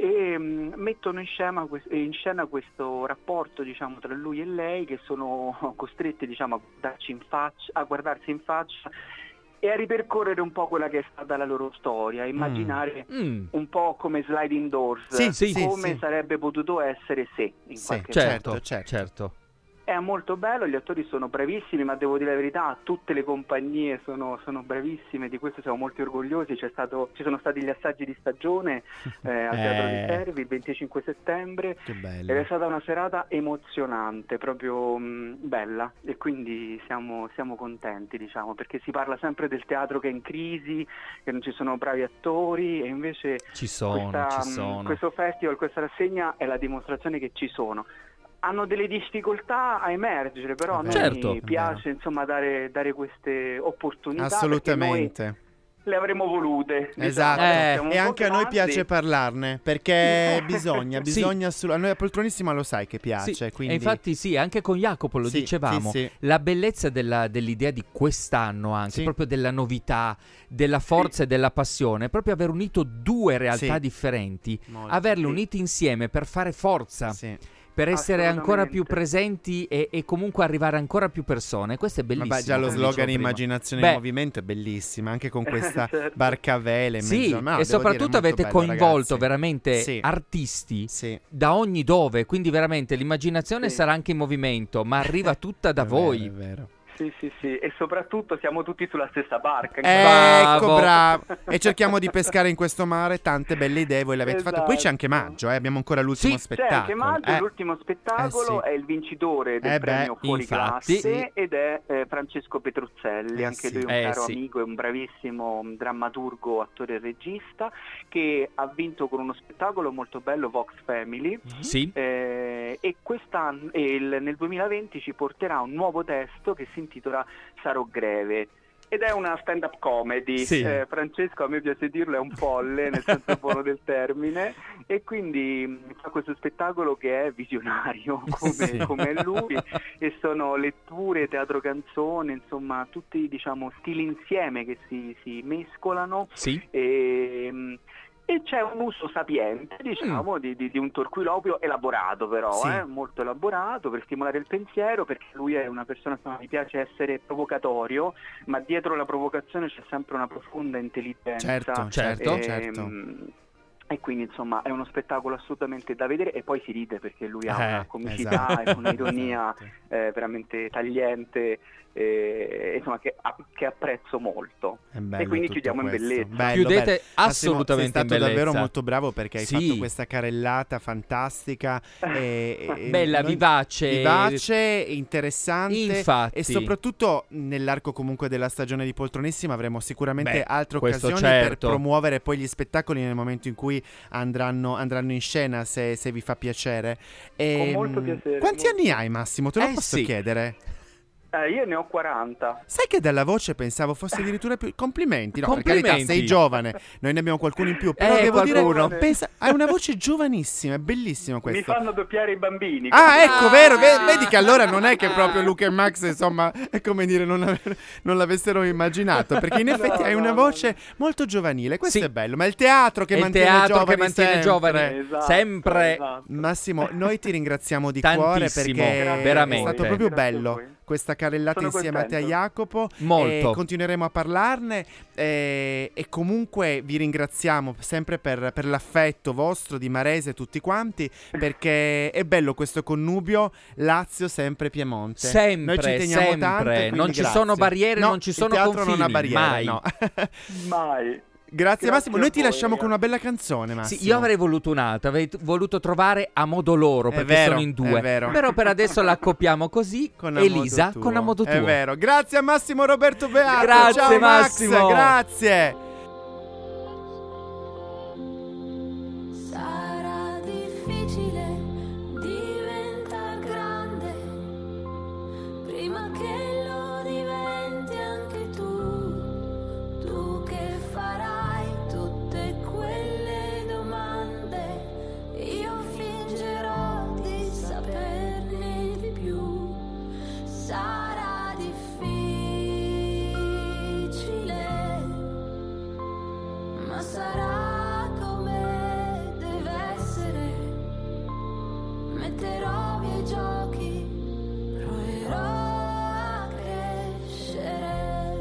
e mh, mettono in scena, in scena questo rapporto, diciamo, tra lui e lei, che sono costretti, diciamo, a guardarci in faccia, a guardarsi in faccia e a ripercorrere un po' quella che è stata la loro storia, immaginare Mm. un po' come Sliding Doors, Sì, sì, come sì. sarebbe potuto essere se in Sì, qualche Certo, modo. certo. certo. È molto bello, gli attori sono bravissimi, ma devo dire la verità, tutte le compagnie sono, sono bravissime, di questo siamo molto orgogliosi. C'è stato, ci sono stati gli assaggi di stagione eh, al Teatro Eh. di Servi il venticinque settembre Che bello. ed è stata una serata emozionante, proprio mh, bella, e quindi siamo, siamo contenti, diciamo, perché si parla sempre del teatro che è in crisi, che non ci sono bravi attori, e invece Ci sono, questa, ci mh, sono. questo festival, questa rassegna è la dimostrazione che ci sono. Hanno delle difficoltà a emergere, però a noi Certo. piace, insomma, dare, dare queste opportunità. Assolutamente. perché noi le avremmo volute. diciamo. Esatto, Eh. Siamo un e po' anche a noi grandi. piace parlarne, perché bisogna, Sì. bisogna assolut- a noi a Poltronissima lo sai che piace, Sì, quindi... e infatti sì, anche con Jacopo lo Sì, dicevamo, sì, sì. la bellezza della- dell'idea di quest'anno anche, Sì. proprio della novità, della forza e della passione, è proprio aver unito due realtà Sì. differenti, Molto. averle Sì. unite insieme per fare forza, Sì. per essere ancora più Assolutamente. presenti e, e comunque arrivare a ancora più persone. Questo è bellissimo. Vabbè, già lo come slogan dicevo prima. Immaginazione Beh, in movimento è bellissimo, anche con questa Certo. barcavele in Sì, mezzo. Ma no, e devo soprattutto dire, avete molto bello, coinvolto ragazzi. veramente Sì. artisti Sì. da ogni dove, quindi veramente l'immaginazione Sì. sarà anche in movimento, ma arriva tutta da È vero, voi. è vero. Sì, sì, sì, e soprattutto siamo tutti sulla stessa barca. Bravo. Ecco, bravo. E cerchiamo di pescare in questo mare tante belle idee, voi le avete fatte. Poi c'è anche Esatto. maggio, eh, abbiamo ancora l'ultimo Sì, C'è anche spettacolo. Maggio, Eh, l'ultimo spettacolo Eh sì. è il vincitore del Eh beh, premio Fuori infatti. Classe ed è eh, Francesco Petruzzelli, Eh anche sì. lui un Eh caro sì. amico e un bravissimo drammaturgo, attore e regista, che ha vinto con uno spettacolo molto bello, Vox Family. Sì, Eh, e quest'anno e il- nel duemilaventi ci porterà un nuovo testo che si intitola Sarò greve ed è una stand-up comedy. Sì. Eh, Francesco, a me piace dirlo, è un folle nel senso buono del termine, e quindi mh, fa questo spettacolo che è visionario come, Sì. come è lui, e sono letture, teatro canzone, insomma tutti, diciamo, stili insieme che si, si mescolano. sì. E, mh, e c'è un uso sapiente, diciamo, di, di- di un torquiloquio elaborato, però, Sì. eh, molto elaborato, per stimolare il pensiero, perché lui è una persona, insomma, mi piace essere provocatorio, ma dietro la provocazione c'è sempre una profonda intelligenza. Certo, Certo. e, certo. mh, e quindi, insomma, è uno spettacolo assolutamente da vedere, e poi si ride perché lui ha Eh, una comicità esatto. e un'ironia Esatto. eh, veramente tagliente, eh, insomma, che, a- che apprezzo molto. È bello E quindi tutto chiudiamo in questo. bellezza. Bello, Chiudete bello. assolutamente Massimo, sei stato in bellezza. davvero molto bravo, perché hai Sì. fatto questa carrellata fantastica e, e- Bella, noi- vivace. vivace, interessante. Infatti. E soprattutto nell'arco comunque della stagione di Poltronissima avremo sicuramente Beh, altre questo occasioni per certo. promuovere poi gli spettacoli nel momento in cui andranno, andranno in scena, se, se vi fa piacere. E, Con molto mh, piacere, Quanti molto. anni hai, Massimo? Te lo Eh, posso sì. chiedere? Eh, io ne ho quaranta. Sai che dalla voce pensavo fosse addirittura più... Complimenti, no, per carità, Complimenti. sei giovane, noi ne abbiamo qualcuno in più, però Eh, devo qualcuno. dire, pensa, hai una voce giovanissima, è bellissimo Mi questo. fanno doppiare i bambini. Ah, ecco, Ah. vero, ve- vedi che allora non è che proprio Luca e Max, insomma, è come dire, non, ave- non l'avessero immaginato, perché in effetti No, hai no, una no, voce molto giovanile, questo Sì. è bello, ma è il teatro che È il mantiene teatro giovani che mantiene sempre. giovane. Esatto, Sempre. esatto. Massimo, noi ti ringraziamo di cuore, Tantissimo, perché veramente. è stato proprio Grazie a bello voi. questa carrellata Sono insieme a te, a contento. Jacopo. Molto. E continueremo a parlarne, eh, e comunque vi ringraziamo sempre per, per l'affetto vostro di Marese, tutti quanti, perché è bello questo connubio Lazio sempre Piemonte. Sempre, Noi ci teniamo sempre. tanto, e quindi Non ci grazie. sono barriere, No, non ci il sono teatro non ha confini, barriere, mai. no. Mai. Grazie, Massimo, a noi ti voi, lasciamo con una ragazzi. bella canzone, Massimo. Sì, io avrei voluto un'altra, avrei t- voluto trovare A modo loro, È perché vero, sono in due. è vero. Però per adesso la accoppiamo così, Con A modo Elisa tuo. con A modo tuo. È vero. Grazie a Massimo Roberto Beato. Grazie, Ciao Massimo. Max, grazie. Sarà difficile diventare grande prima che lo diventi anche tu, tu che farai tutte quelle domande, io fingerò di saperne di più. Sarà difficile, ma sarà come deve essere. Metterò via i giochi, proverò a crescere.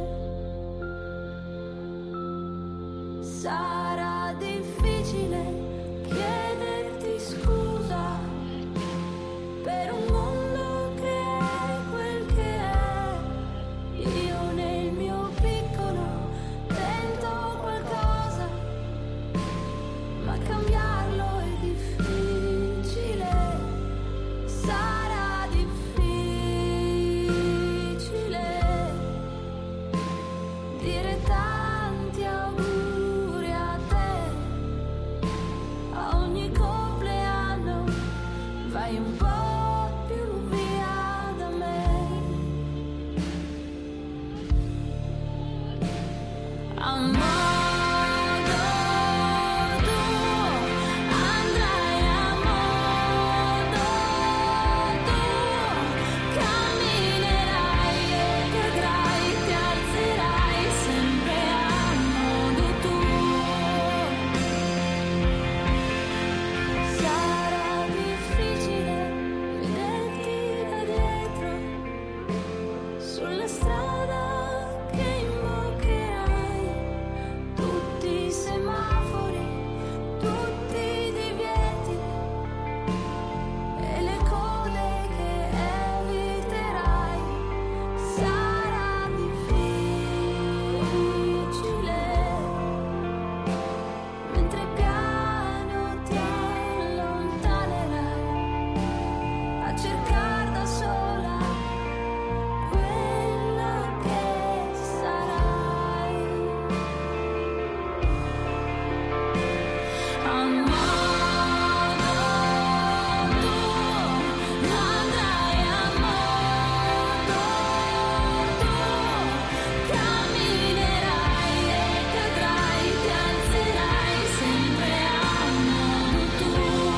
Sarà difficile chiederti scusa per un mondo che è quel che è. Io nel mio piccolo tento qualcosa, ma cambiarlo è difficile. Sarà difficile dire tanti auguri a te. A ogni compleanno vai un po' più via da me. A modo tuo andrai, a modo tuo camminerai e cadrai, ti alzerai sempre a modo tuo. Sarà difficile vederti da dietro sulla strada che imboccherai, tutti i semafori, tutti i divieti e le code che eviterai. Sarà difficile mentre piano ti allontanerai a cercare da sola quello che sarai. A modo tuo andrai, a modo tuo camminerai e cadrai, ti alzerai sempre a modo tuo.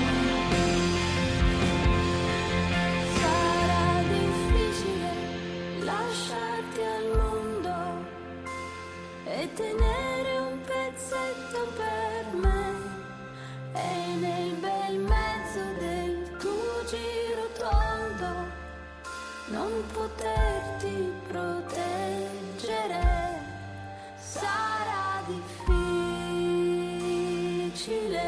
Sarà difficile lasciarti al mondo e tenere un pezzetto per me, e nel bel mezzo del tuo giro tondo non poterti proteggere. Sarà difficile,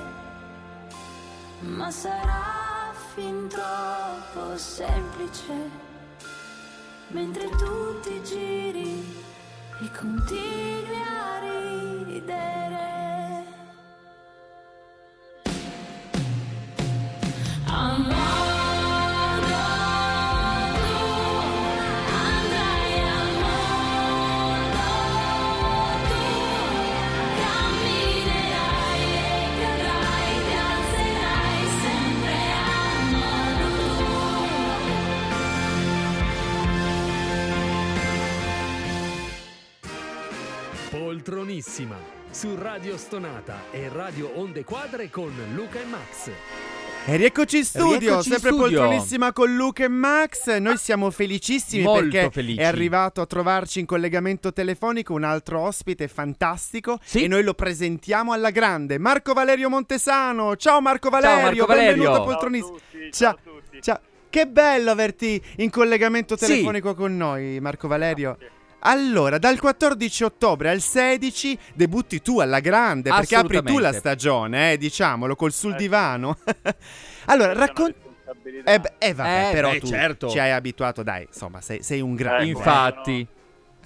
ma sarà fin troppo semplice mentre tu ti giri e continui a ridere. A modo tuo andrai, a modo tuo camminerai e cadrai, ti alzerai sempre a modo tuo. Poltronissima su Radio Stonata e Radio Onde Quadre con Luca e Max. E rieccoci in studio, Rieccoci in sempre studio. poltronissima con Luca e Max. Noi siamo felicissimi Molto perché felici. è arrivato a trovarci in collegamento telefonico un altro ospite fantastico, Sì. e noi lo presentiamo alla grande, Marco Valerio Montesano. Ciao Marco Valerio, Marco Valerio. benvenuto a Ciao a Poltronissima. tutti, Ciao. ciao a tutti. Ciao. Che bello averti in collegamento Sì. telefonico con noi, Marco Valerio. Grazie. Allora, dal quattordici ottobre al sedici debutti tu alla grande, perché apri tu la Assolutamente. stagione, eh, diciamolo, col sul Eh. divano. Allora, Questa è una racconta... responsabilità. Eh, beh, eh, vabbè, Eh, però beh, tu certo. ci hai abituato, dai, insomma, sei, sei un grande. Ecco. Infatti. Eh? Da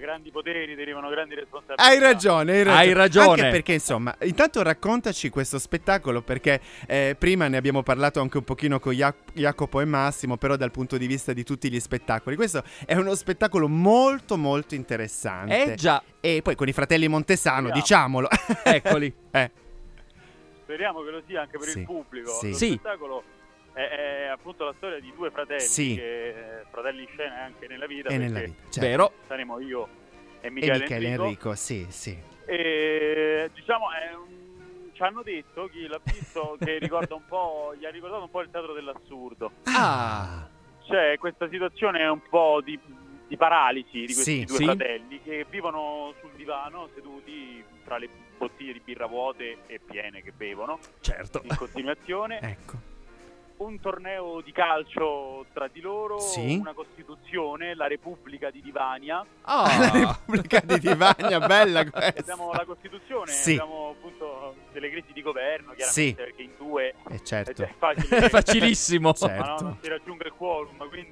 grandi poteri derivano grandi responsabilità. Hai ragione, hai ragione. Hai ragione. Anche perché, insomma, intanto raccontaci questo spettacolo, perché eh, prima ne abbiamo parlato anche un pochino con Jac- Jacopo e Massimo, però dal punto di vista di tutti gli spettacoli. Questo è uno spettacolo molto molto interessante. Eh già. E poi con i fratelli Montesano, Speriamo. diciamolo. Eccoli. eh. Speriamo che lo sia anche per Sì, il pubblico. sì. Lo Sì. spettacolo è, è appunto la storia di due fratelli, Sì. che, eh, fratelli in scena anche nella vita, E perché nella vita. Certo. Vero. saremo io e E Michele, Michele Enrico. Enrico, sì, sì. E diciamo è un- ci hanno detto, chi l'ha visto, che ricorda un po', gli ha ricordato un po' il teatro dell'assurdo. Ah, C'è questa situazione un po' di, di paralisi di questi Sì, due sì. fratelli che vivono sul divano seduti tra le bottiglie di birra vuote e piene che bevono Certo. in continuazione. ecco. Un torneo di calcio tra di loro, Sì. una costituzione, la Repubblica di Divania. Ah. La Repubblica di Divania, bella questa. Abbiamo la Costituzione, Sì. abbiamo appunto delle crisi di governo, chiaramente, Sì. perché in due Eh, è, certo. è facile, È facilissimo. Certo. ma no, non si raggiunge il quorum, quindi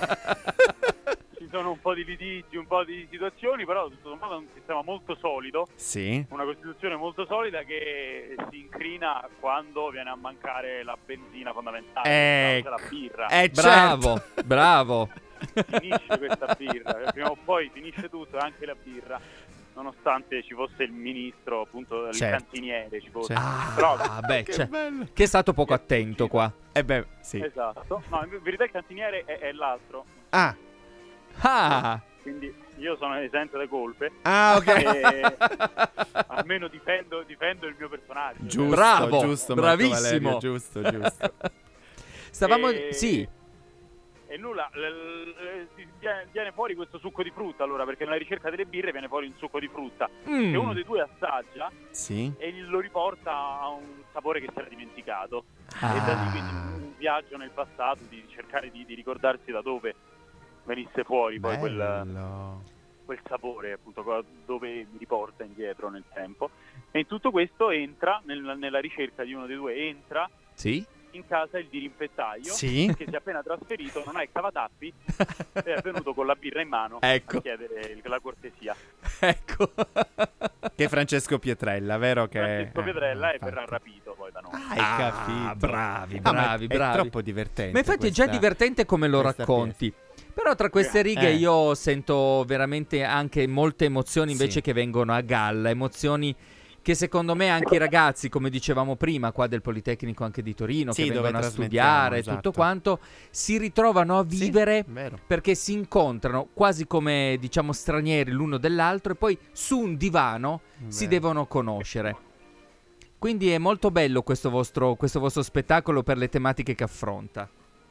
ci sono un po' di litigi, un po' di situazioni, però tutto sommato è un sistema molto solido, Sì. una Costituzione molto solida che si incrina quando viene a mancare la benzina fondamentale, Eh, cioè la birra. Eh, Bravo, certo. bravo. Finisce questa birra, prima o poi finisce tutto, anche la birra, nonostante ci fosse il ministro, appunto il Certo. cantiniere, ci fosse. Certo. Ah, Però, beh, Che cioè, bello. che è stato poco attento qua. Eh beh, sì. esatto. No, in verità il cantiniere è, è l'altro, Ah, Ah, quindi io sono esente da colpe. ah, ok. E almeno difendo, difendo il mio personaggio. Giusto, Bravo, giusto, Marco bravissimo. Valerio, giusto, giusto. stavamo... E- Sì, E nulla, l- l- si viene, viene fuori questo succo di frutta, allora, perché nella ricerca delle birre viene fuori un succo di frutta Mm. che uno dei due assaggia Sì. e lo riporta a un sapore che si era dimenticato. Ah. E da lì quindi un viaggio nel passato di cercare di, di ricordarsi da dove venisse fuori poi quel, Bello. quel sapore, appunto, co- dove mi riporta indietro nel tempo. E in tutto questo entra, nel- nella ricerca di uno dei due, entra sì. in casa il dirimpettaio, Sì. che si è appena trasferito, non ha i cavatappi e è venuto con la birra in mano Ecco. a chiedere il- la cortesia. Ecco. Che è Francesco Pietrella, vero che... Francesco eh, Pietrella e infatti. verrà rapito poi da noi. Ah, hai Ah, capito. bravi, Ah, ma bravi, è bravi. troppo divertente. Ma infatti è questa- già divertente come lo questa racconti. Però tra queste righe Eh. io sento veramente anche molte emozioni invece Sì. che vengono a galla, emozioni che secondo me anche i ragazzi, come dicevamo prima, qua del Politecnico anche di Torino, Sì, che dove vengono a trasmettiamo, studiare, esatto. tutto quanto, si ritrovano a Sì, vivere vero. perché si incontrano quasi come, diciamo, stranieri l'uno dell'altro e poi su un divano si Vero. devono conoscere. Quindi è molto bello questo vostro, questo vostro spettacolo per le tematiche che affronta.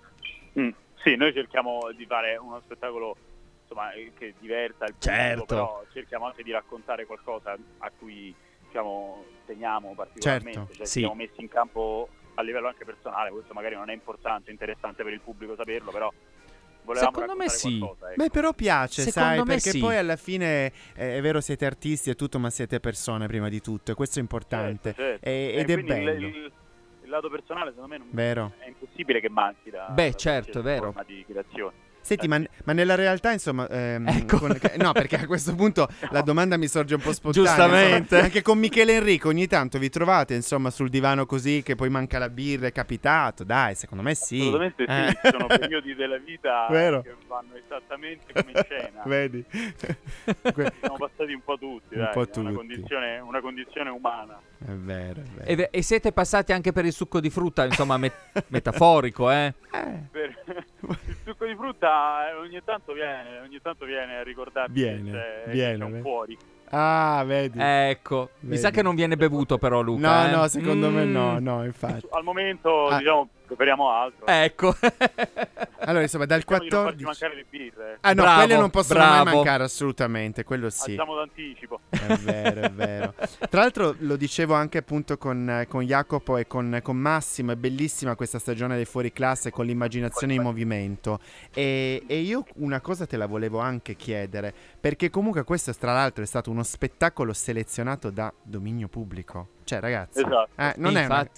Mm, sì, noi cerchiamo di fare uno spettacolo, insomma, eh, che diverta il pubblico, Certo. però cerchiamo anche di raccontare qualcosa a cui, diciamo, teniamo particolarmente. Certo, Cioè, sì. siamo messi in campo a livello anche personale, questo magari non è importante, interessante per il pubblico saperlo, però volevamo Secondo me raccontare sì. qualcosa, ecco. Beh, però piace, Secondo sai, me perché sì. poi alla fine eh, è vero, siete artisti e tutto, ma siete persone prima di tutto, e questo è importante. Certo, certo. E- E ed è quindi il- bello. Il, il lato personale, secondo me, non, Vero. è impossibile che manchi da, Beh, da certo, è qualsiasi vero. forma di creazione. Senti, ma, ma nella realtà, insomma, ehm, Ecco. con- no, perché a questo punto la domanda mi sorge un po' spontanea. Giustamente. insomma, anche con Michele Enrico ogni tanto vi trovate, insomma, sul divano così che poi manca la birra, è capitato? Dai, secondo me sì. Assolutamente sì, Eh. ci sono periodi della vita Vero. che vanno esattamente come in scena. Vedi? Que- Siamo passati un po' tutti, Un dai, po' è una tutti. condizione, una condizione umana. È vero, è vero. E, ve- e siete passati anche per il succo di frutta, insomma, met- metaforico, eh? Eh, Per- il succo di frutta eh, ogni tanto viene, ogni tanto viene a ricordarci Viene, che c'è, viene, che c'è un vedi. fuori. ah, vedi. Ecco, mi Vedi. sa che non viene bevuto però Luca. no, eh? no, secondo me Mm, no, no, infatti. Al momento, Ah. diciamo, prepariamo altro. Ecco. Allora, insomma, dal Cerchiamo di non farci quattordici... mancare le birre. Ah no, Bravo, quelle non possono bravo. mai mancare assolutamente, quello sì. Alziamo d'anticipo. È vero, è vero. Tra l'altro lo dicevo anche appunto con, eh, con Jacopo e con, con Massimo, è bellissima questa stagione dei fuori classe con l'immaginazione in movimento. E, e io una cosa te la volevo anche chiedere, perché comunque questo tra l'altro è stato uno spettacolo selezionato da dominio pubblico. Cioè ragazzi, Esatto. eh, non è una- Infatti. eh,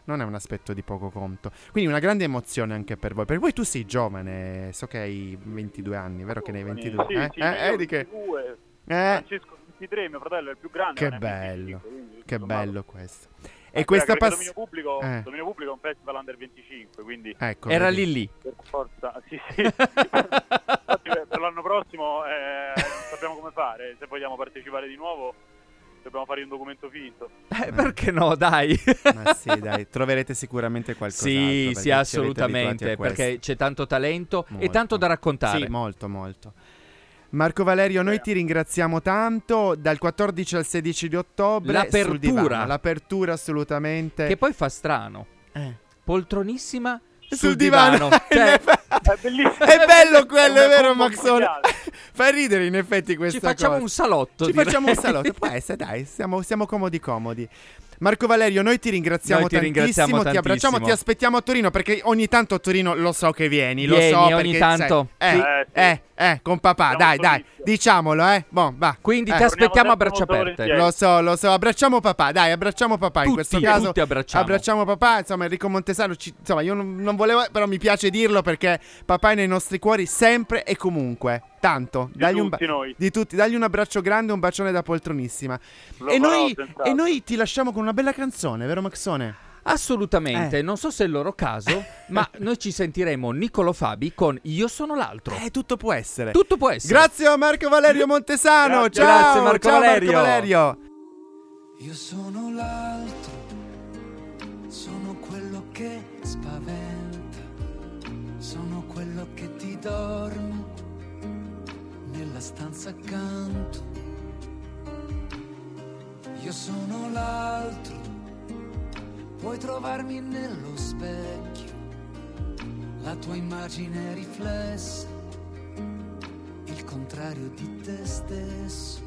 non è un aspetto di poco conto. Quindi una grande emozione anche per voi. Per voi tu sei giovane, so che hai ventidue anni, vero che ne hai ventidue? Sì, eh? sì, eh, io eh, di che? ventidue, Eh, Francesco ventitré, mio fratello è il più grande. che non è bello, venticinque, quindi, che insomma, bello questo. anche E questa perché passione... Dominio Pubblico, Eh. Dominio Pubblico è un festival under venticinque, quindi Ecco, Era vedi. lì lì. per forza, sì, sì. Infatti, per per l'anno prossimo eh, non sappiamo come fare, se vogliamo partecipare di nuovo dobbiamo fare un documento finto. Eh, perché no, dai. Ma sì, dai, troverete sicuramente qualcos'altro. Sì, perché sì, ci avete abituati assolutamente, a questo. perché c'è tanto talento e Molto. tanto da raccontare. Sì, molto, molto. Marco Valerio, noi ti ringraziamo tanto. Dal quattordici al sedici di ottobre L'apertura. sul divano. L'apertura assolutamente. Che poi fa strano. Eh. Poltronissima sul, Sul divano. divano. Cioè, È bellissimo. È bello quello, È è un vero combo Maxone? mondiale. Fa ridere in effetti questa ci facciamo cosa. un salotto. Ci direi. facciamo un salotto. Può essere, dai, siamo, siamo comodi comodi. Marco Valerio, noi ti ringraziamo Noi ti tantissimo, ringraziamo ti abbracciamo, tantissimo. ti aspettiamo a Torino perché ogni tanto a Torino lo so che vieni, Vieni, lo so ogni perché tanto. sai, Sì. eh, eh, eh, con papà, Siamo dai, dai, soliti. diciamolo, eh. Bon, va. Quindi Eh. ti aspettiamo a Torniamo braccia sempre molto aperte. volentieri. Lo so, lo so, abbracciamo papà, dai, abbracciamo papà in Tutti, questo caso. tutti abbracciamo. Abbracciamo papà, insomma Enrico Montesano, ci- insomma io non, non volevo, però mi piace dirlo perché papà è nei nostri cuori sempre e comunque. Tanto, Di dagli un tutti noi. di tutti, dagli un abbraccio grande, un bacione da poltronissima. Lo E farò, noi, senz'altro. e noi ti lasciamo con una bella canzone, vero Maxone? Assolutamente, Eh. non so se è il loro caso, ma noi ci sentiremo Niccolo Fabi con Io sono l'altro. Eh, tutto può essere. Tutto può essere. Grazie a Marco Valerio Montesano. Grazie. Ciao, Grazie, Marco ciao Valerio. Marco Valerio. Io sono l'altro, sono quello che spaventa, sono quello che ti dorme nella stanza accanto. Io sono l'altro, puoi trovarmi nello specchio, la tua immagine riflessa, il contrario di te stesso.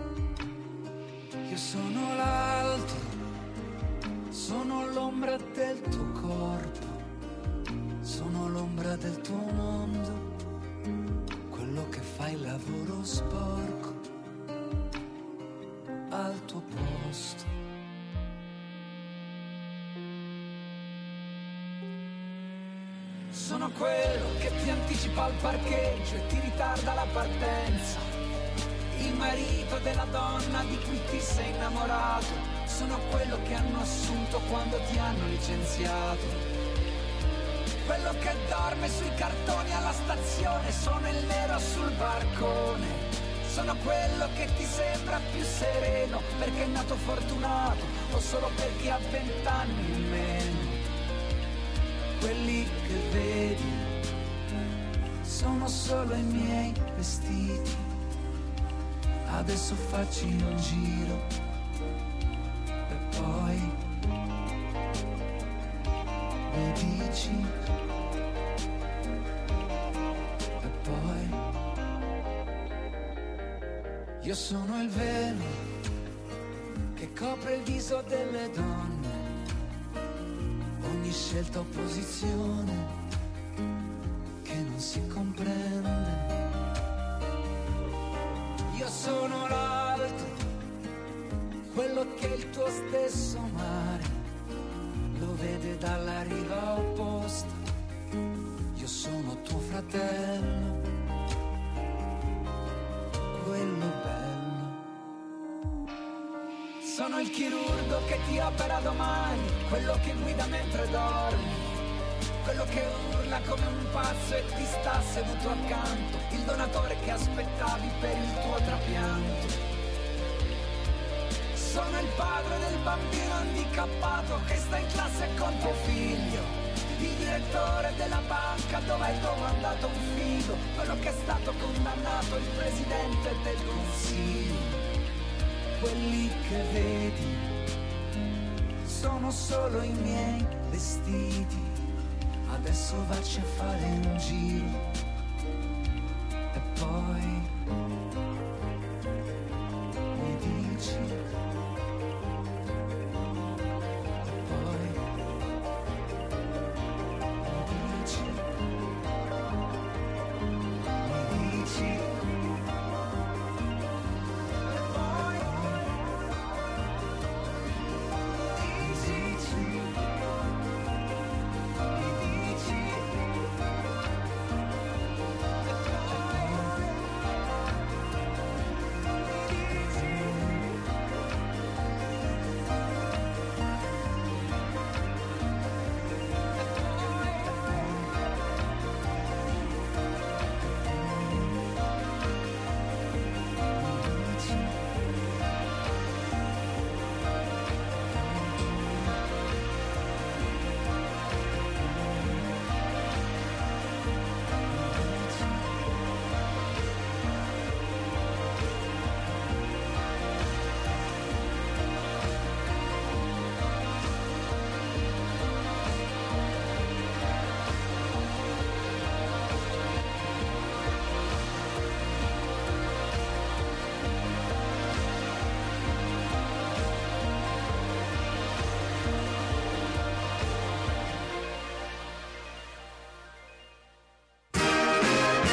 Io sono l'altro, sono l'ombra del tuo corpo, sono l'ombra del tuo mondo, quello che fa il lavoro sporco al tuo posto. Sono quello che ti anticipa al parcheggio e ti ritarda la partenza, il marito della donna di cui ti sei innamorato. Sono quello che hanno assunto quando ti hanno licenziato, quello che dorme sui cartoni alla stazione. Sono il nero sul barcone, sono quello che ti sembra più sereno perché è nato fortunato o solo perché ha vent'anni in meno. Quelli che vedi sono solo i miei vestiti. Adesso facci un giro e poi mi dici e poi io sono il velo che copre il viso delle donne, ogni scelta opposizione che non si comprende. Io sono l'altro, quello che il tuo stesso mare lo vede dalla riva opposta. Io sono tuo fratello, quello bello. Sono il chirurgo che ti opera domani, quello che guida mentre dormi, quello che urla come un pazzo e ti sta seduto accanto, il donatore che aspettavi per il tuo trapianto. Sono il padre del bambino handicappato che sta in classe con tuo figlio, il direttore della banca dove hai domandato un fido, quello che è stato condannato, il presidente del consiglio. Quelli che vedi sono solo i miei vestiti. Adesso vacci a fare un giro e poi mi dici e poi mi dici mi dici e poi mi dici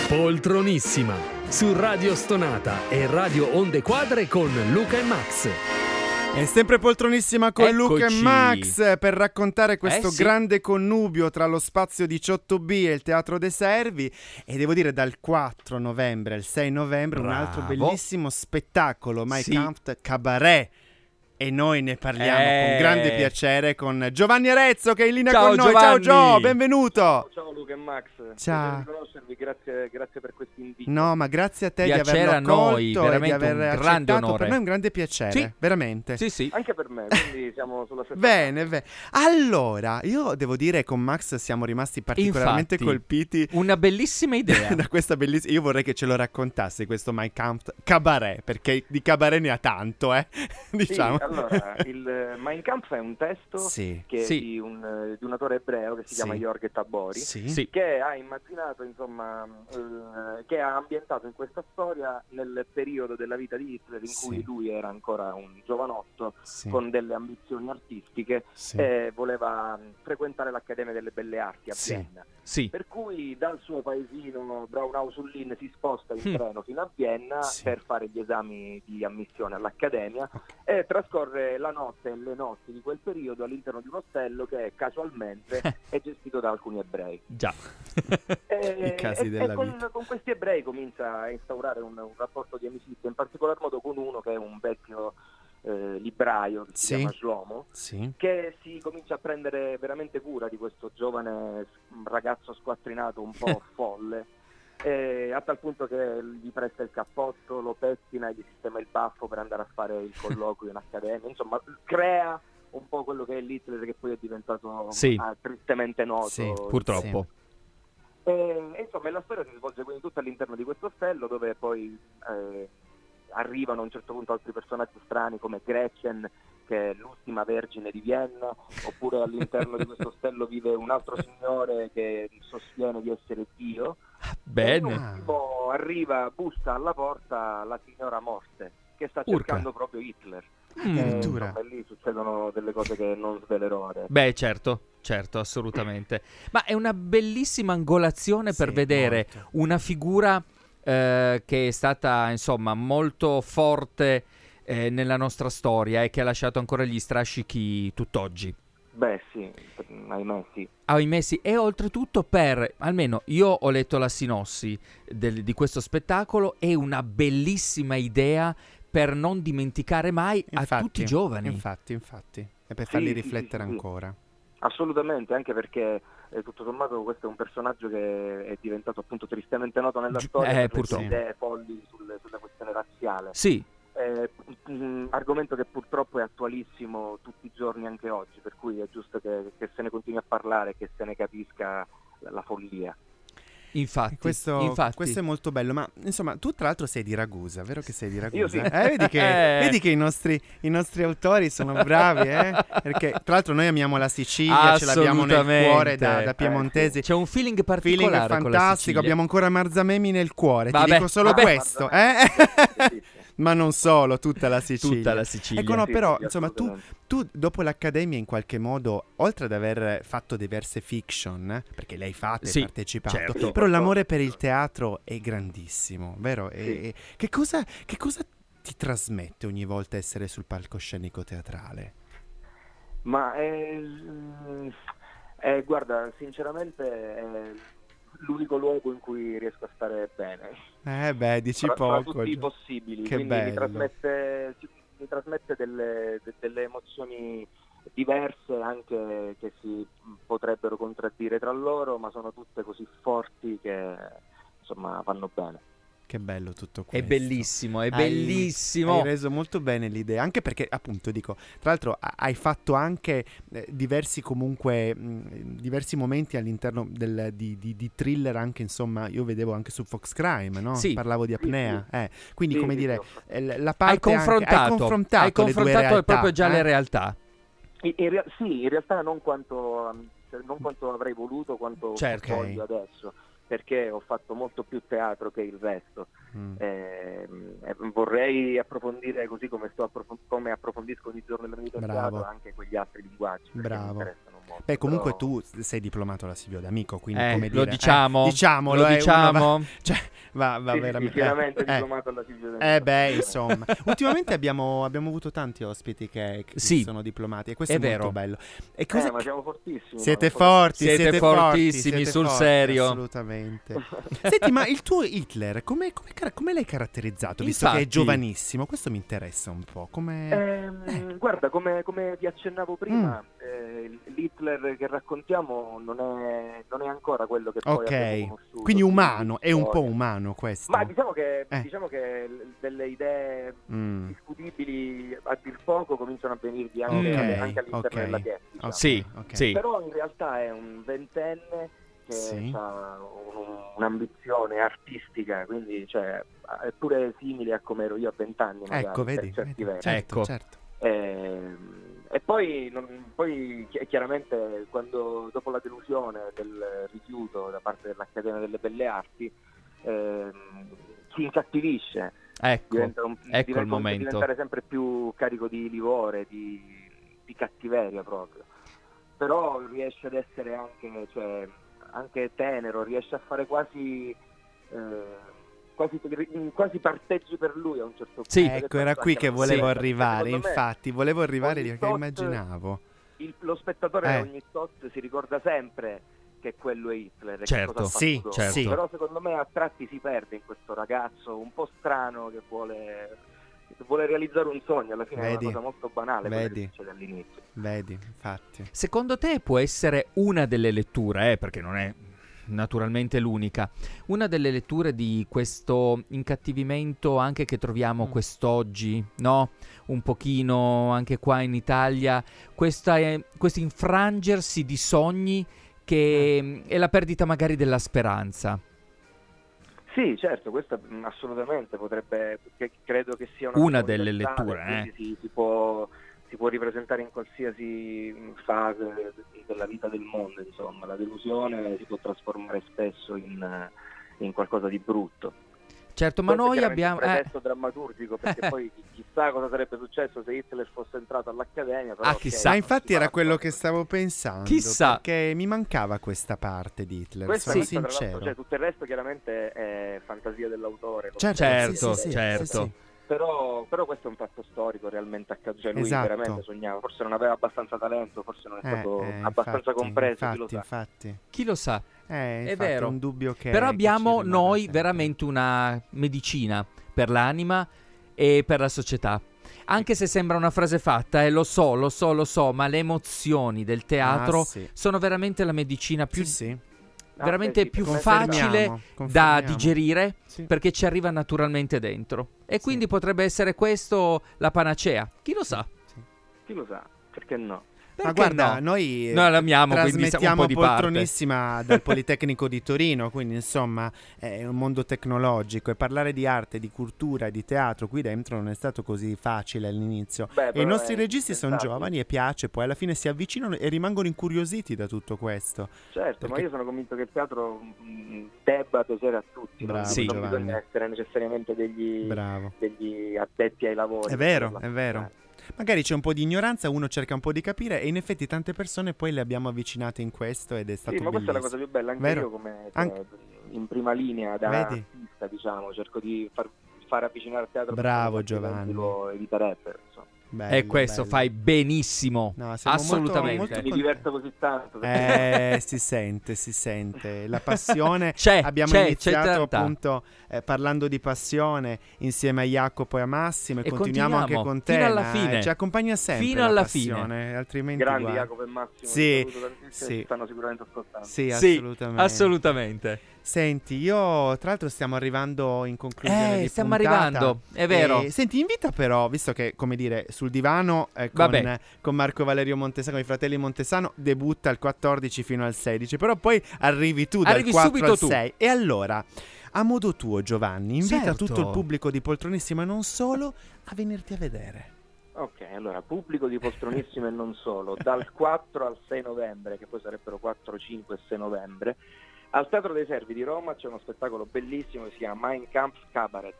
Poltronissima su Radio Stonata e Radio Onde Quadre con Luca e Max. È sempre poltronissima con Eccoci. Luca e Max per raccontare questo Eh sì. grande connubio tra lo spazio diciotto B e il Teatro dei Servi, e devo dire dal quattro novembre al sei novembre un altro Bravo. bellissimo spettacolo, My Sì. Kampf Cabaret. E noi ne parliamo Eh. con grande piacere con Giovanni Arezzo, che è in linea Ciao, con noi. Ciao Giovanni. Gio, benvenuto. Ciao Luca e Max, Ciao. piacere di conoscervi, grazie, grazie per questo invito. No, ma grazie a te Piacere di averlo a noi, accolto e di veramente aver un grande accettato. onore. Per noi è un grande piacere, Sì. veramente. Sì, sì. Anche per me, quindi siamo sulla stessa Bene, bene. Allora, io devo dire con Max siamo rimasti particolarmente Infatti, colpiti Una bellissima idea. da questa bellissima. Io vorrei che ce lo raccontassi questo My Kampf Cabaret, perché di cabaret ne ha tanto, eh. diciamo. Sì, allora, il Mein Kampf è un testo Sì. che Sì. è di un, eh, di un autore ebreo che si Sì. chiama Jorge Tabori, Sì. Sì. che ha immaginato, insomma, eh, che ha ambientato in questa storia nel periodo della vita di Hitler in Sì. cui lui era ancora un giovanotto Sì. con delle ambizioni artistiche Sì. e voleva mh, frequentare l'Accademia delle Belle Arti a Sì. Vienna. Sì. Per cui dal suo paesino Braunau sul Linn si sposta in Mm. treno fino a Vienna Sì. per fare gli esami di ammissione all'Accademia e trascorre la notte e le notti di quel periodo all'interno di un ostello che casualmente è gestito da alcuni ebrei. Già. E, I casi e- della e con, vita. con questi ebrei comincia a instaurare un, un rapporto di amicizia, in particolar modo con uno che è un vecchio eh, libraio che si Sì. chiama Shlomo, Sì. che si comincia a prendere veramente cura di questo giovane s- ragazzo squattrinato un po' folle, eh, a tal punto che gli presta il cappotto, lo pettina e gli sistema il baffo per andare a fare il colloquio in accademia, insomma crea un po' quello che è l'Hitler che poi è diventato Sì. ah, tristemente noto. Sì, Purtroppo. E, e insomma la storia si svolge quindi tutta all'interno di questo ostello, dove poi eh, arrivano a un certo punto altri personaggi strani come Gretchen, che è l'ultima vergine di Vienna, oppure all'interno di questo ostello vive un altro signore che sostiene di essere Dio. E in Bene. ultimo arriva, bussa alla porta la signora Morte, che sta Urca. cercando proprio Hitler. Mm. E, Addirittura. insomma, lì succedono delle cose che non svelerò adesso. Beh, certo, certo, assolutamente. Ma è una bellissima angolazione per Sì, vedere molto. una figura eh, che è stata, insomma, molto forte eh, nella nostra storia e che ha lasciato ancora gli strascichi tutt'oggi. Beh sì, ahimè sì. Ahimè sì, e oltretutto per, almeno io ho letto la sinossi del- di questo spettacolo, è una bellissima idea per non dimenticare mai a Infatti, tutti i giovani. Infatti, infatti. E per Sì, farli sì, riflettere sì, sì, sì. ancora. Assolutamente, anche perché eh, tutto sommato questo è un personaggio che è diventato appunto tristemente noto nella Gi- storia eh, per le purtroppo. sue idee folli sulle- sulla questione razziale. Sì, Eh, un argomento che purtroppo è attualissimo tutti i giorni anche oggi, per cui è giusto che, che se ne continui a parlare e che se ne capisca la, la follia. infatti, E questo, infatti. questo è molto bello, ma insomma tu tra l'altro sei di Ragusa, vero che sei di Ragusa? Io sì. Eh, vedi, che, Eh. vedi che i nostri, i nostri autori sono bravi, eh? Perché tra l'altro noi amiamo la Sicilia, ce l'abbiamo nel Assolutamente. cuore da, da Eh, piemontesi. C'è un feeling Feeling particolare con la fantastico, Sicilia. abbiamo ancora Marzamemi nel cuore, Vabbè, ti dico solo vabbè. questo, eh? Sì, sì. Ma non solo, tutta la Sicilia. Tutta la Sicilia. Ecco, no, Sì, però, sì, insomma, tu, assolutamente. tu dopo l'Accademia in qualche modo, oltre ad aver fatto diverse fiction, eh, perché le hai fatte, Sì, hai partecipato, certo. però l'amore per il teatro è grandissimo, vero? E- Sì. e che, cosa, che cosa ti trasmette ogni volta essere sul palcoscenico teatrale? Ma eh, mm, eh, guarda, sinceramente è l'unico luogo in cui riesco a stare bene. Eh beh, dici Tra, tra poco. tutti i Gio- possibili, Che quindi mi bello. trasmette, si- mi trasmette delle, de- delle emozioni diverse, anche che si potrebbero contraddire tra loro, ma sono tutte così forti che insomma vanno bene. Che bello tutto È questo. bellissimo, è Hai- bellissimo. Hai reso molto bene l'idea, anche perché appunto dico, tra l'altro ha- hai fatto anche eh, diversi comunque mh, diversi momenti all'interno del, di, di- di thriller, anche insomma io vedevo anche su Fox Crime, no? Sì. Parlavo di apnea, eh. Quindi Sì, come sì, dire, sì. eh, l- la Hai parte anche- confrontato, hai confrontato, hai le due confrontato realtà, proprio già eh? le realtà. In, in rea- sì, in realtà non quanto, um, cioè, non quanto avrei voluto, quanto Certo. voglio adesso, perché ho fatto molto più teatro che il resto. Mm. Ehm, e vorrei approfondire, così come, sto approf- come approfondisco ogni giorno nella mia vita al Bravo. teatro, anche quegli altri linguaggi, perché mi Bravo. interessano molto. Beh, comunque però... tu sei diplomato alla Silvio D'Amico, quindi Eh, come lo dire, diciamo? eh, diciamolo, Lo eh, uno diciamo? va, cioè, va, va Sì, sì, veramente sì, chiaramente eh, diplomato alla Silvio D'Amico. Eh beh, insomma, ultimamente abbiamo, abbiamo avuto tanti ospiti che, che Sì, sono diplomati e questo è è, molto vero. bello. E Eh, cosa ma siamo fortissimi. siete noi, forti, Siete siete, fortissimi, forti, siete sul forti, serio. assolutamente. Senti, ma il tuo Hitler, come, come, cara- come l'hai caratterizzato? Visto che è Infatti. giovanissimo, questo mi interessa un po'. Come... Ehm, Eh. Guarda, come, come vi accennavo prima, Mm. eh, l'Hitler che raccontiamo non è, non è ancora quello che poi abbiamo Ok, conosciuto. quindi umano, è un po' storia. umano questo. Ma diciamo che, Eh. diciamo che l- delle idee Mm. discutibili a dir poco cominciano a venirvi anche, Ok, anche all'interno ok. della chiesa. diciamo. Sì, ok. sì. Però in realtà è un ventenne che Sì. ha un- un'ambizione artistica, quindi cioè, è pure simile a come ero io a vent'anni magari, Ecco, per vedi, certi vedi. versi. Certo, Ecco. certo. E, e poi, non- poi chi- chiaramente quando dopo la delusione del rifiuto da parte dell'Accademia delle Belle Arti ehm, si incattivisce, Ecco, diventa un, ecco il diventa un- momento. diventare sempre più carico di livore, di, di cattiveria proprio. Però riesce ad essere anche, cioè, anche tenero, riesce a fare quasi eh, quasi, quasi parteggi per lui a un certo punto. Sì. Ed è Ecco, questo era qui anche che la volevo bellezza, perché arrivare, secondo me infatti, volevo arrivare ogni lì, che tot- immaginavo. il- lo spettatore Eh. ogni tot si ricorda sempre che quello è Hitler e che Certo, cosa ha fatto sì, dopo. certo. Però secondo me a tratti si perde in questo ragazzo un po' strano che vuole, che vuole realizzare un sogno, alla fine Vedi, è una cosa molto banale quella vedi. che succede all'inizio. Vedi, infatti. Secondo te può essere una delle letture, eh, perché non è naturalmente l'unica, una delle letture di questo incattivimento anche che troviamo Mm. quest'oggi, no? Un pochino anche qua in Italia, questa è- questo infrangersi di sogni che Mm. è la perdita magari della speranza. Sì, certo, questa mh, assolutamente potrebbe, che credo che sia una, Una cosa delle universale, letture, quindi eh. si, si può, si può ripresentare in qualsiasi mh, fase de- della vita del mondo, insomma, la delusione si può trasformare spesso in, eh, in qualcosa di brutto. Certo, ma Questo è noi chiaramente abbiamo... un eh, pretesto drammaturgico, perché poi chi- chissà cosa sarebbe successo se Hitler fosse entrato all'Accademia. Però, Ah, ok, chissà. Ma non infatti si era fa quello cosa. che stavo pensando. Chissà. Perché mi mancava questa parte di Hitler, Questa, sono questa, tra l'altro, sincero. cioè, tutto il resto chiaramente è fantasia dell'autore. lo Certo, stesso, Certo, sì, sì, sì, certo. sì, sì. Però, però questo è un fatto storico realmente accaduto, cioè lui Esatto. veramente sognava, forse non aveva abbastanza talento, forse non è Eh, stato eh, abbastanza infatti, compreso, chi lo infatti, sa. infatti. Chi lo sa? Eh, È infatti, vero. un dubbio che Però che abbiamo ci rimarrà noi sempre. veramente una medicina per l'anima e per la società. Anche se sembra una frase fatta, eh, lo so, lo so, lo so, ma le emozioni del teatro Ah, sì. sono veramente la medicina più, Sì, sì. veramente Ah, beh, sì, più confermiamo, facile da confermiamo. digerire Sì. perché ci arriva naturalmente dentro. E Sì. quindi potrebbe essere questo la panacea. Chi lo sa? Chi lo sa, perché no? Ma Perché guarda, no? noi, eh, Noi l'amiamo, quindi siamo un trasmettiamo po' di parte. poltronissima dal Politecnico di Torino, quindi insomma è un mondo tecnologico e parlare di arte, di cultura, di teatro qui dentro non è stato così facile all'inizio. Beh, E i però nostri è registi sono indispensabile. giovani e piace, poi alla fine si avvicinano e rimangono incuriositi da tutto questo. Certo, Perché- ma io sono convinto che il teatro mh, debba piacere a tutti, non- Bravo, Sì. non Giovanni. bisogna essere necessariamente degli, Bravo. degli addetti ai lavori. È per vero, poterla è vero. apprezzare. Magari c'è un po' di ignoranza, uno cerca un po' di capire e in effetti tante persone poi le abbiamo avvicinate in questo ed è stato Sì, ma questa è la cosa bellissimo. più bella, anche Vero? io come cioè, Anche- in prima linea da Vedi? artista, diciamo, cerco di far, far avvicinare al teatro Bravo, persone che altrimenti Giovanni. lo eviterebbero, insomma. Bello, E questo bello. fai benissimo. No, siamo Assolutamente. molto- Mi molto diverto così tanto. perché- Eh, si sente, si sente la passione. C'è, Abbiamo c'è, iniziato c'è tanta. appunto eh, parlando di passione insieme a Jacopo e a Massimo e, E continuiamo anche continuiamo con te. fino alla ma, fine. eh, ci accompagna sempre Fino la alla passione, altrimenti Grandi guarda. Jacopo e Massimo, Sì, vi saluto tantissimo, sì. ci stanno sicuramente ascoltando. Sì, Sì, assolutamente. assolutamente. Senti, io tra l'altro stiamo arrivando in conclusione Eh, di stiamo puntata. arrivando, è vero. E, senti, invita però, visto che, come dire, sul divano eh, con, Vabbè. con Marco Valerio Montesano, con i fratelli Montesano, debutta il quattordici fino al sedici, però poi arrivi tu Arrivi dal quattro subito al tu. sei. E allora, a modo tuo, Giovanni, invita Certo. tutto il pubblico di Poltronissima e non solo a venirti a vedere. Ok, allora, pubblico di Poltronissimo e non solo, dal quattro al sei novembre, che poi sarebbero quattro, cinque e sei novembre, al Teatro dei Servi di Roma c'è uno spettacolo bellissimo che si chiama Mein Kampf Cabaret,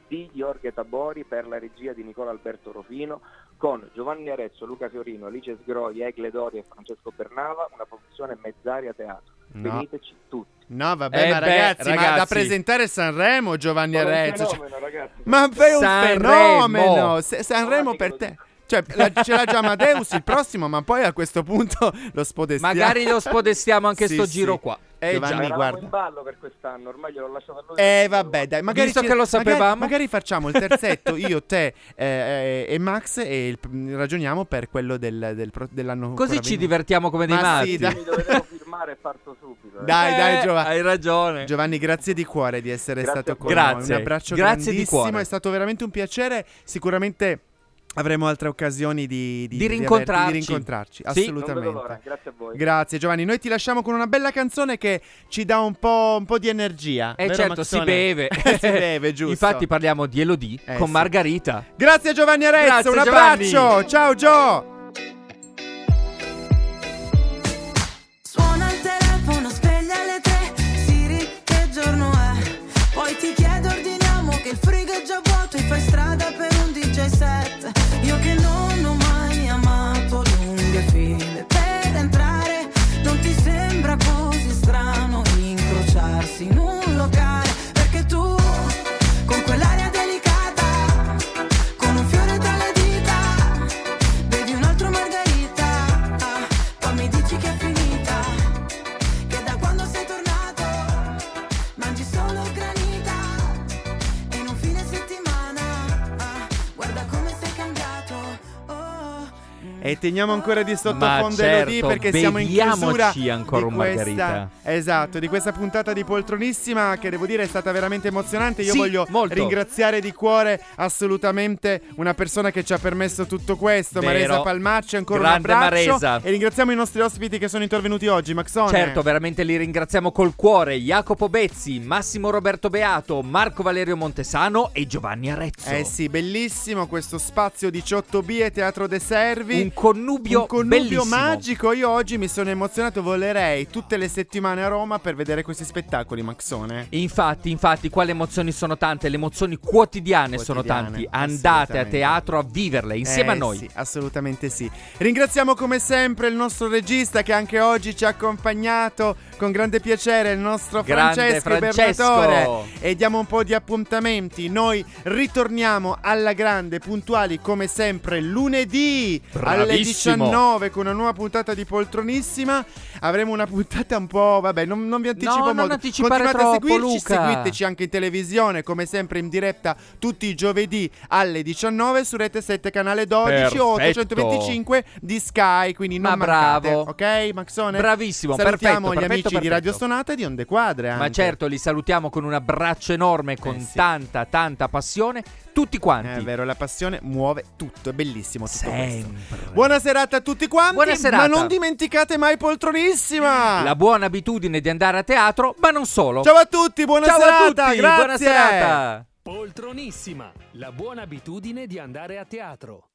di Jorge Tabori per la regia di Nicola Alberto Rofino, con Giovanni Arezzo, Luca Fiorino, Alice Sgroi, Egle Dori e Francesco Bernava, una produzione Mezzaria Teatro. No. Veniteci tutti. No, vabbè, Eh ma beh, ragazzi, ma ragazzi. da presentare Sanremo, Giovanni Ma è un Arezzo. cioè- fenomeno, ragazzi. ma è un Sanremo. fenomeno! Se- Sanremo Guardi per che te. lo Cioè, la- ce l'ha già Amadeus il prossimo, ma poi a questo punto lo spodestiamo. Magari lo spodestiamo anche Sì, sto sì. giro qua. Eh Giovanni, già. Eravamo guarda. in ballo per quest'anno, ormai gliel'ho lasciato a lui. Eh vabbè dai, magari Visto ci- che lo magari- sapevamo. magari, facciamo il terzetto, io, te eh, eh, e Max, e il- ragioniamo per quello del, del pro- dell'anno Così ancora ci venuto. divertiamo come dei Ma matti. sì, dai. Mi dovevo firmare e parto subito. eh. Dai, dai, Eh, Giovanni. hai ragione. Giovanni, grazie di cuore di essere Grazie stato a con voi. noi. Grazie. Un abbraccio Grazie di grandissimo, cuore. è stato veramente un piacere. Sicuramente avremo altre occasioni di, Di averti- rincontrarci. di rincontrarci, Sì. Non vedo assolutamente. l'ora, grazie a voi. Grazie Giovanni, noi ti lasciamo con una bella canzone che ci dà un po', un po' di energia. Eh vero, certo, si Maxone? beve. si beve, giusto. Infatti parliamo di Elodie Eh, con sì. Margarita. Grazie Giovanni Arezzo, Grazie, un Giovanni. abbraccio. Ciao Gio. Suona il telefono, sveglia alle tre. Siri, che giorno è? Poi ti chiedo, ordiniamo che il frigo è già vuoto e fai strada per un D J set. Io che non ho mai amato lunghe file per entrare. Non ti sembra così strano incrociarsi in un locale? Perché tu, con quell'aria delicata, con un fiore tra le dita, bevi un altro margarita. Ah, poi mi dici che è finita, che da quando sei tornato mangi solo granita. E in un fine settimana, ah, guarda come sei cambiato. Oh, E teniamo ancora di Ma sottofondo certo, Elodie perché siamo in beviamoci chiusura ancora di un questa, Margarita. esatto, di questa puntata di Poltronissima che devo dire è stata veramente emozionante. Io Sì, voglio molto. ringraziare di cuore assolutamente una persona che ci ha permesso tutto questo, Vero. Maresa Palmacci, ancora Grande un abbraccio. Maresa. E ringraziamo i nostri ospiti che sono intervenuti oggi, Maxone. Certo, veramente li ringraziamo col cuore. Jacopo Bezzi, Massimo Roberto Beato, Marco Valerio Montesano e Giovanni Arezzo. Eh sì, bellissimo questo spazio diciotto B e Teatro De Servi. Un connubio, Un connubio bellissimo. magico. Io oggi mi sono emozionato, volerei tutte le settimane a Roma per vedere questi spettacoli, Maxone. Infatti, infatti, qua le emozioni sono tante, le emozioni quotidiane, sono Quotidiane, tanti. Andate a assolutamente. teatro a viverle insieme Eh, a noi. Sì, assolutamente sì. Ringraziamo come sempre il nostro regista che anche oggi ci ha accompagnato con grande piacere, il nostro Grande Francesco, Francesco. Bernatore. E diamo un po' di appuntamenti. Noi ritorniamo alla grande, puntuali come sempre lunedì alle Bravissimo. diciannove con una nuova puntata di Poltronissima. Avremo una puntata un po', vabbè, non, non vi anticipo No, non molto. anticipare Continuate a troppo, seguirci, Luca. seguiteci anche in televisione, come sempre in diretta tutti i giovedì alle diciannove su Rete sette canale dodici o Perfetto. ottocentoventicinque di Sky, quindi non Ma mancate, bravo. ok Maxone? Bravissimo, Salutiamo perfetto, gli perfetto, amici di perfetto. Radio Stonata e di Onde Quadre anche. Ma certo, li salutiamo con un abbraccio enorme, con Eh sì. tanta, tanta passione, tutti quanti. È vero, la passione muove tutto, è bellissimo tutto questo. Sempre. Buona serata a tutti quanti, Buona serata. ma non dimenticate mai Poltronissima. La buona abitudine di andare a teatro, ma non solo. Ciao a tutti, buona Ciao serata, a tutti, grazie. buona serata. Poltronissima, la buona abitudine di andare a teatro.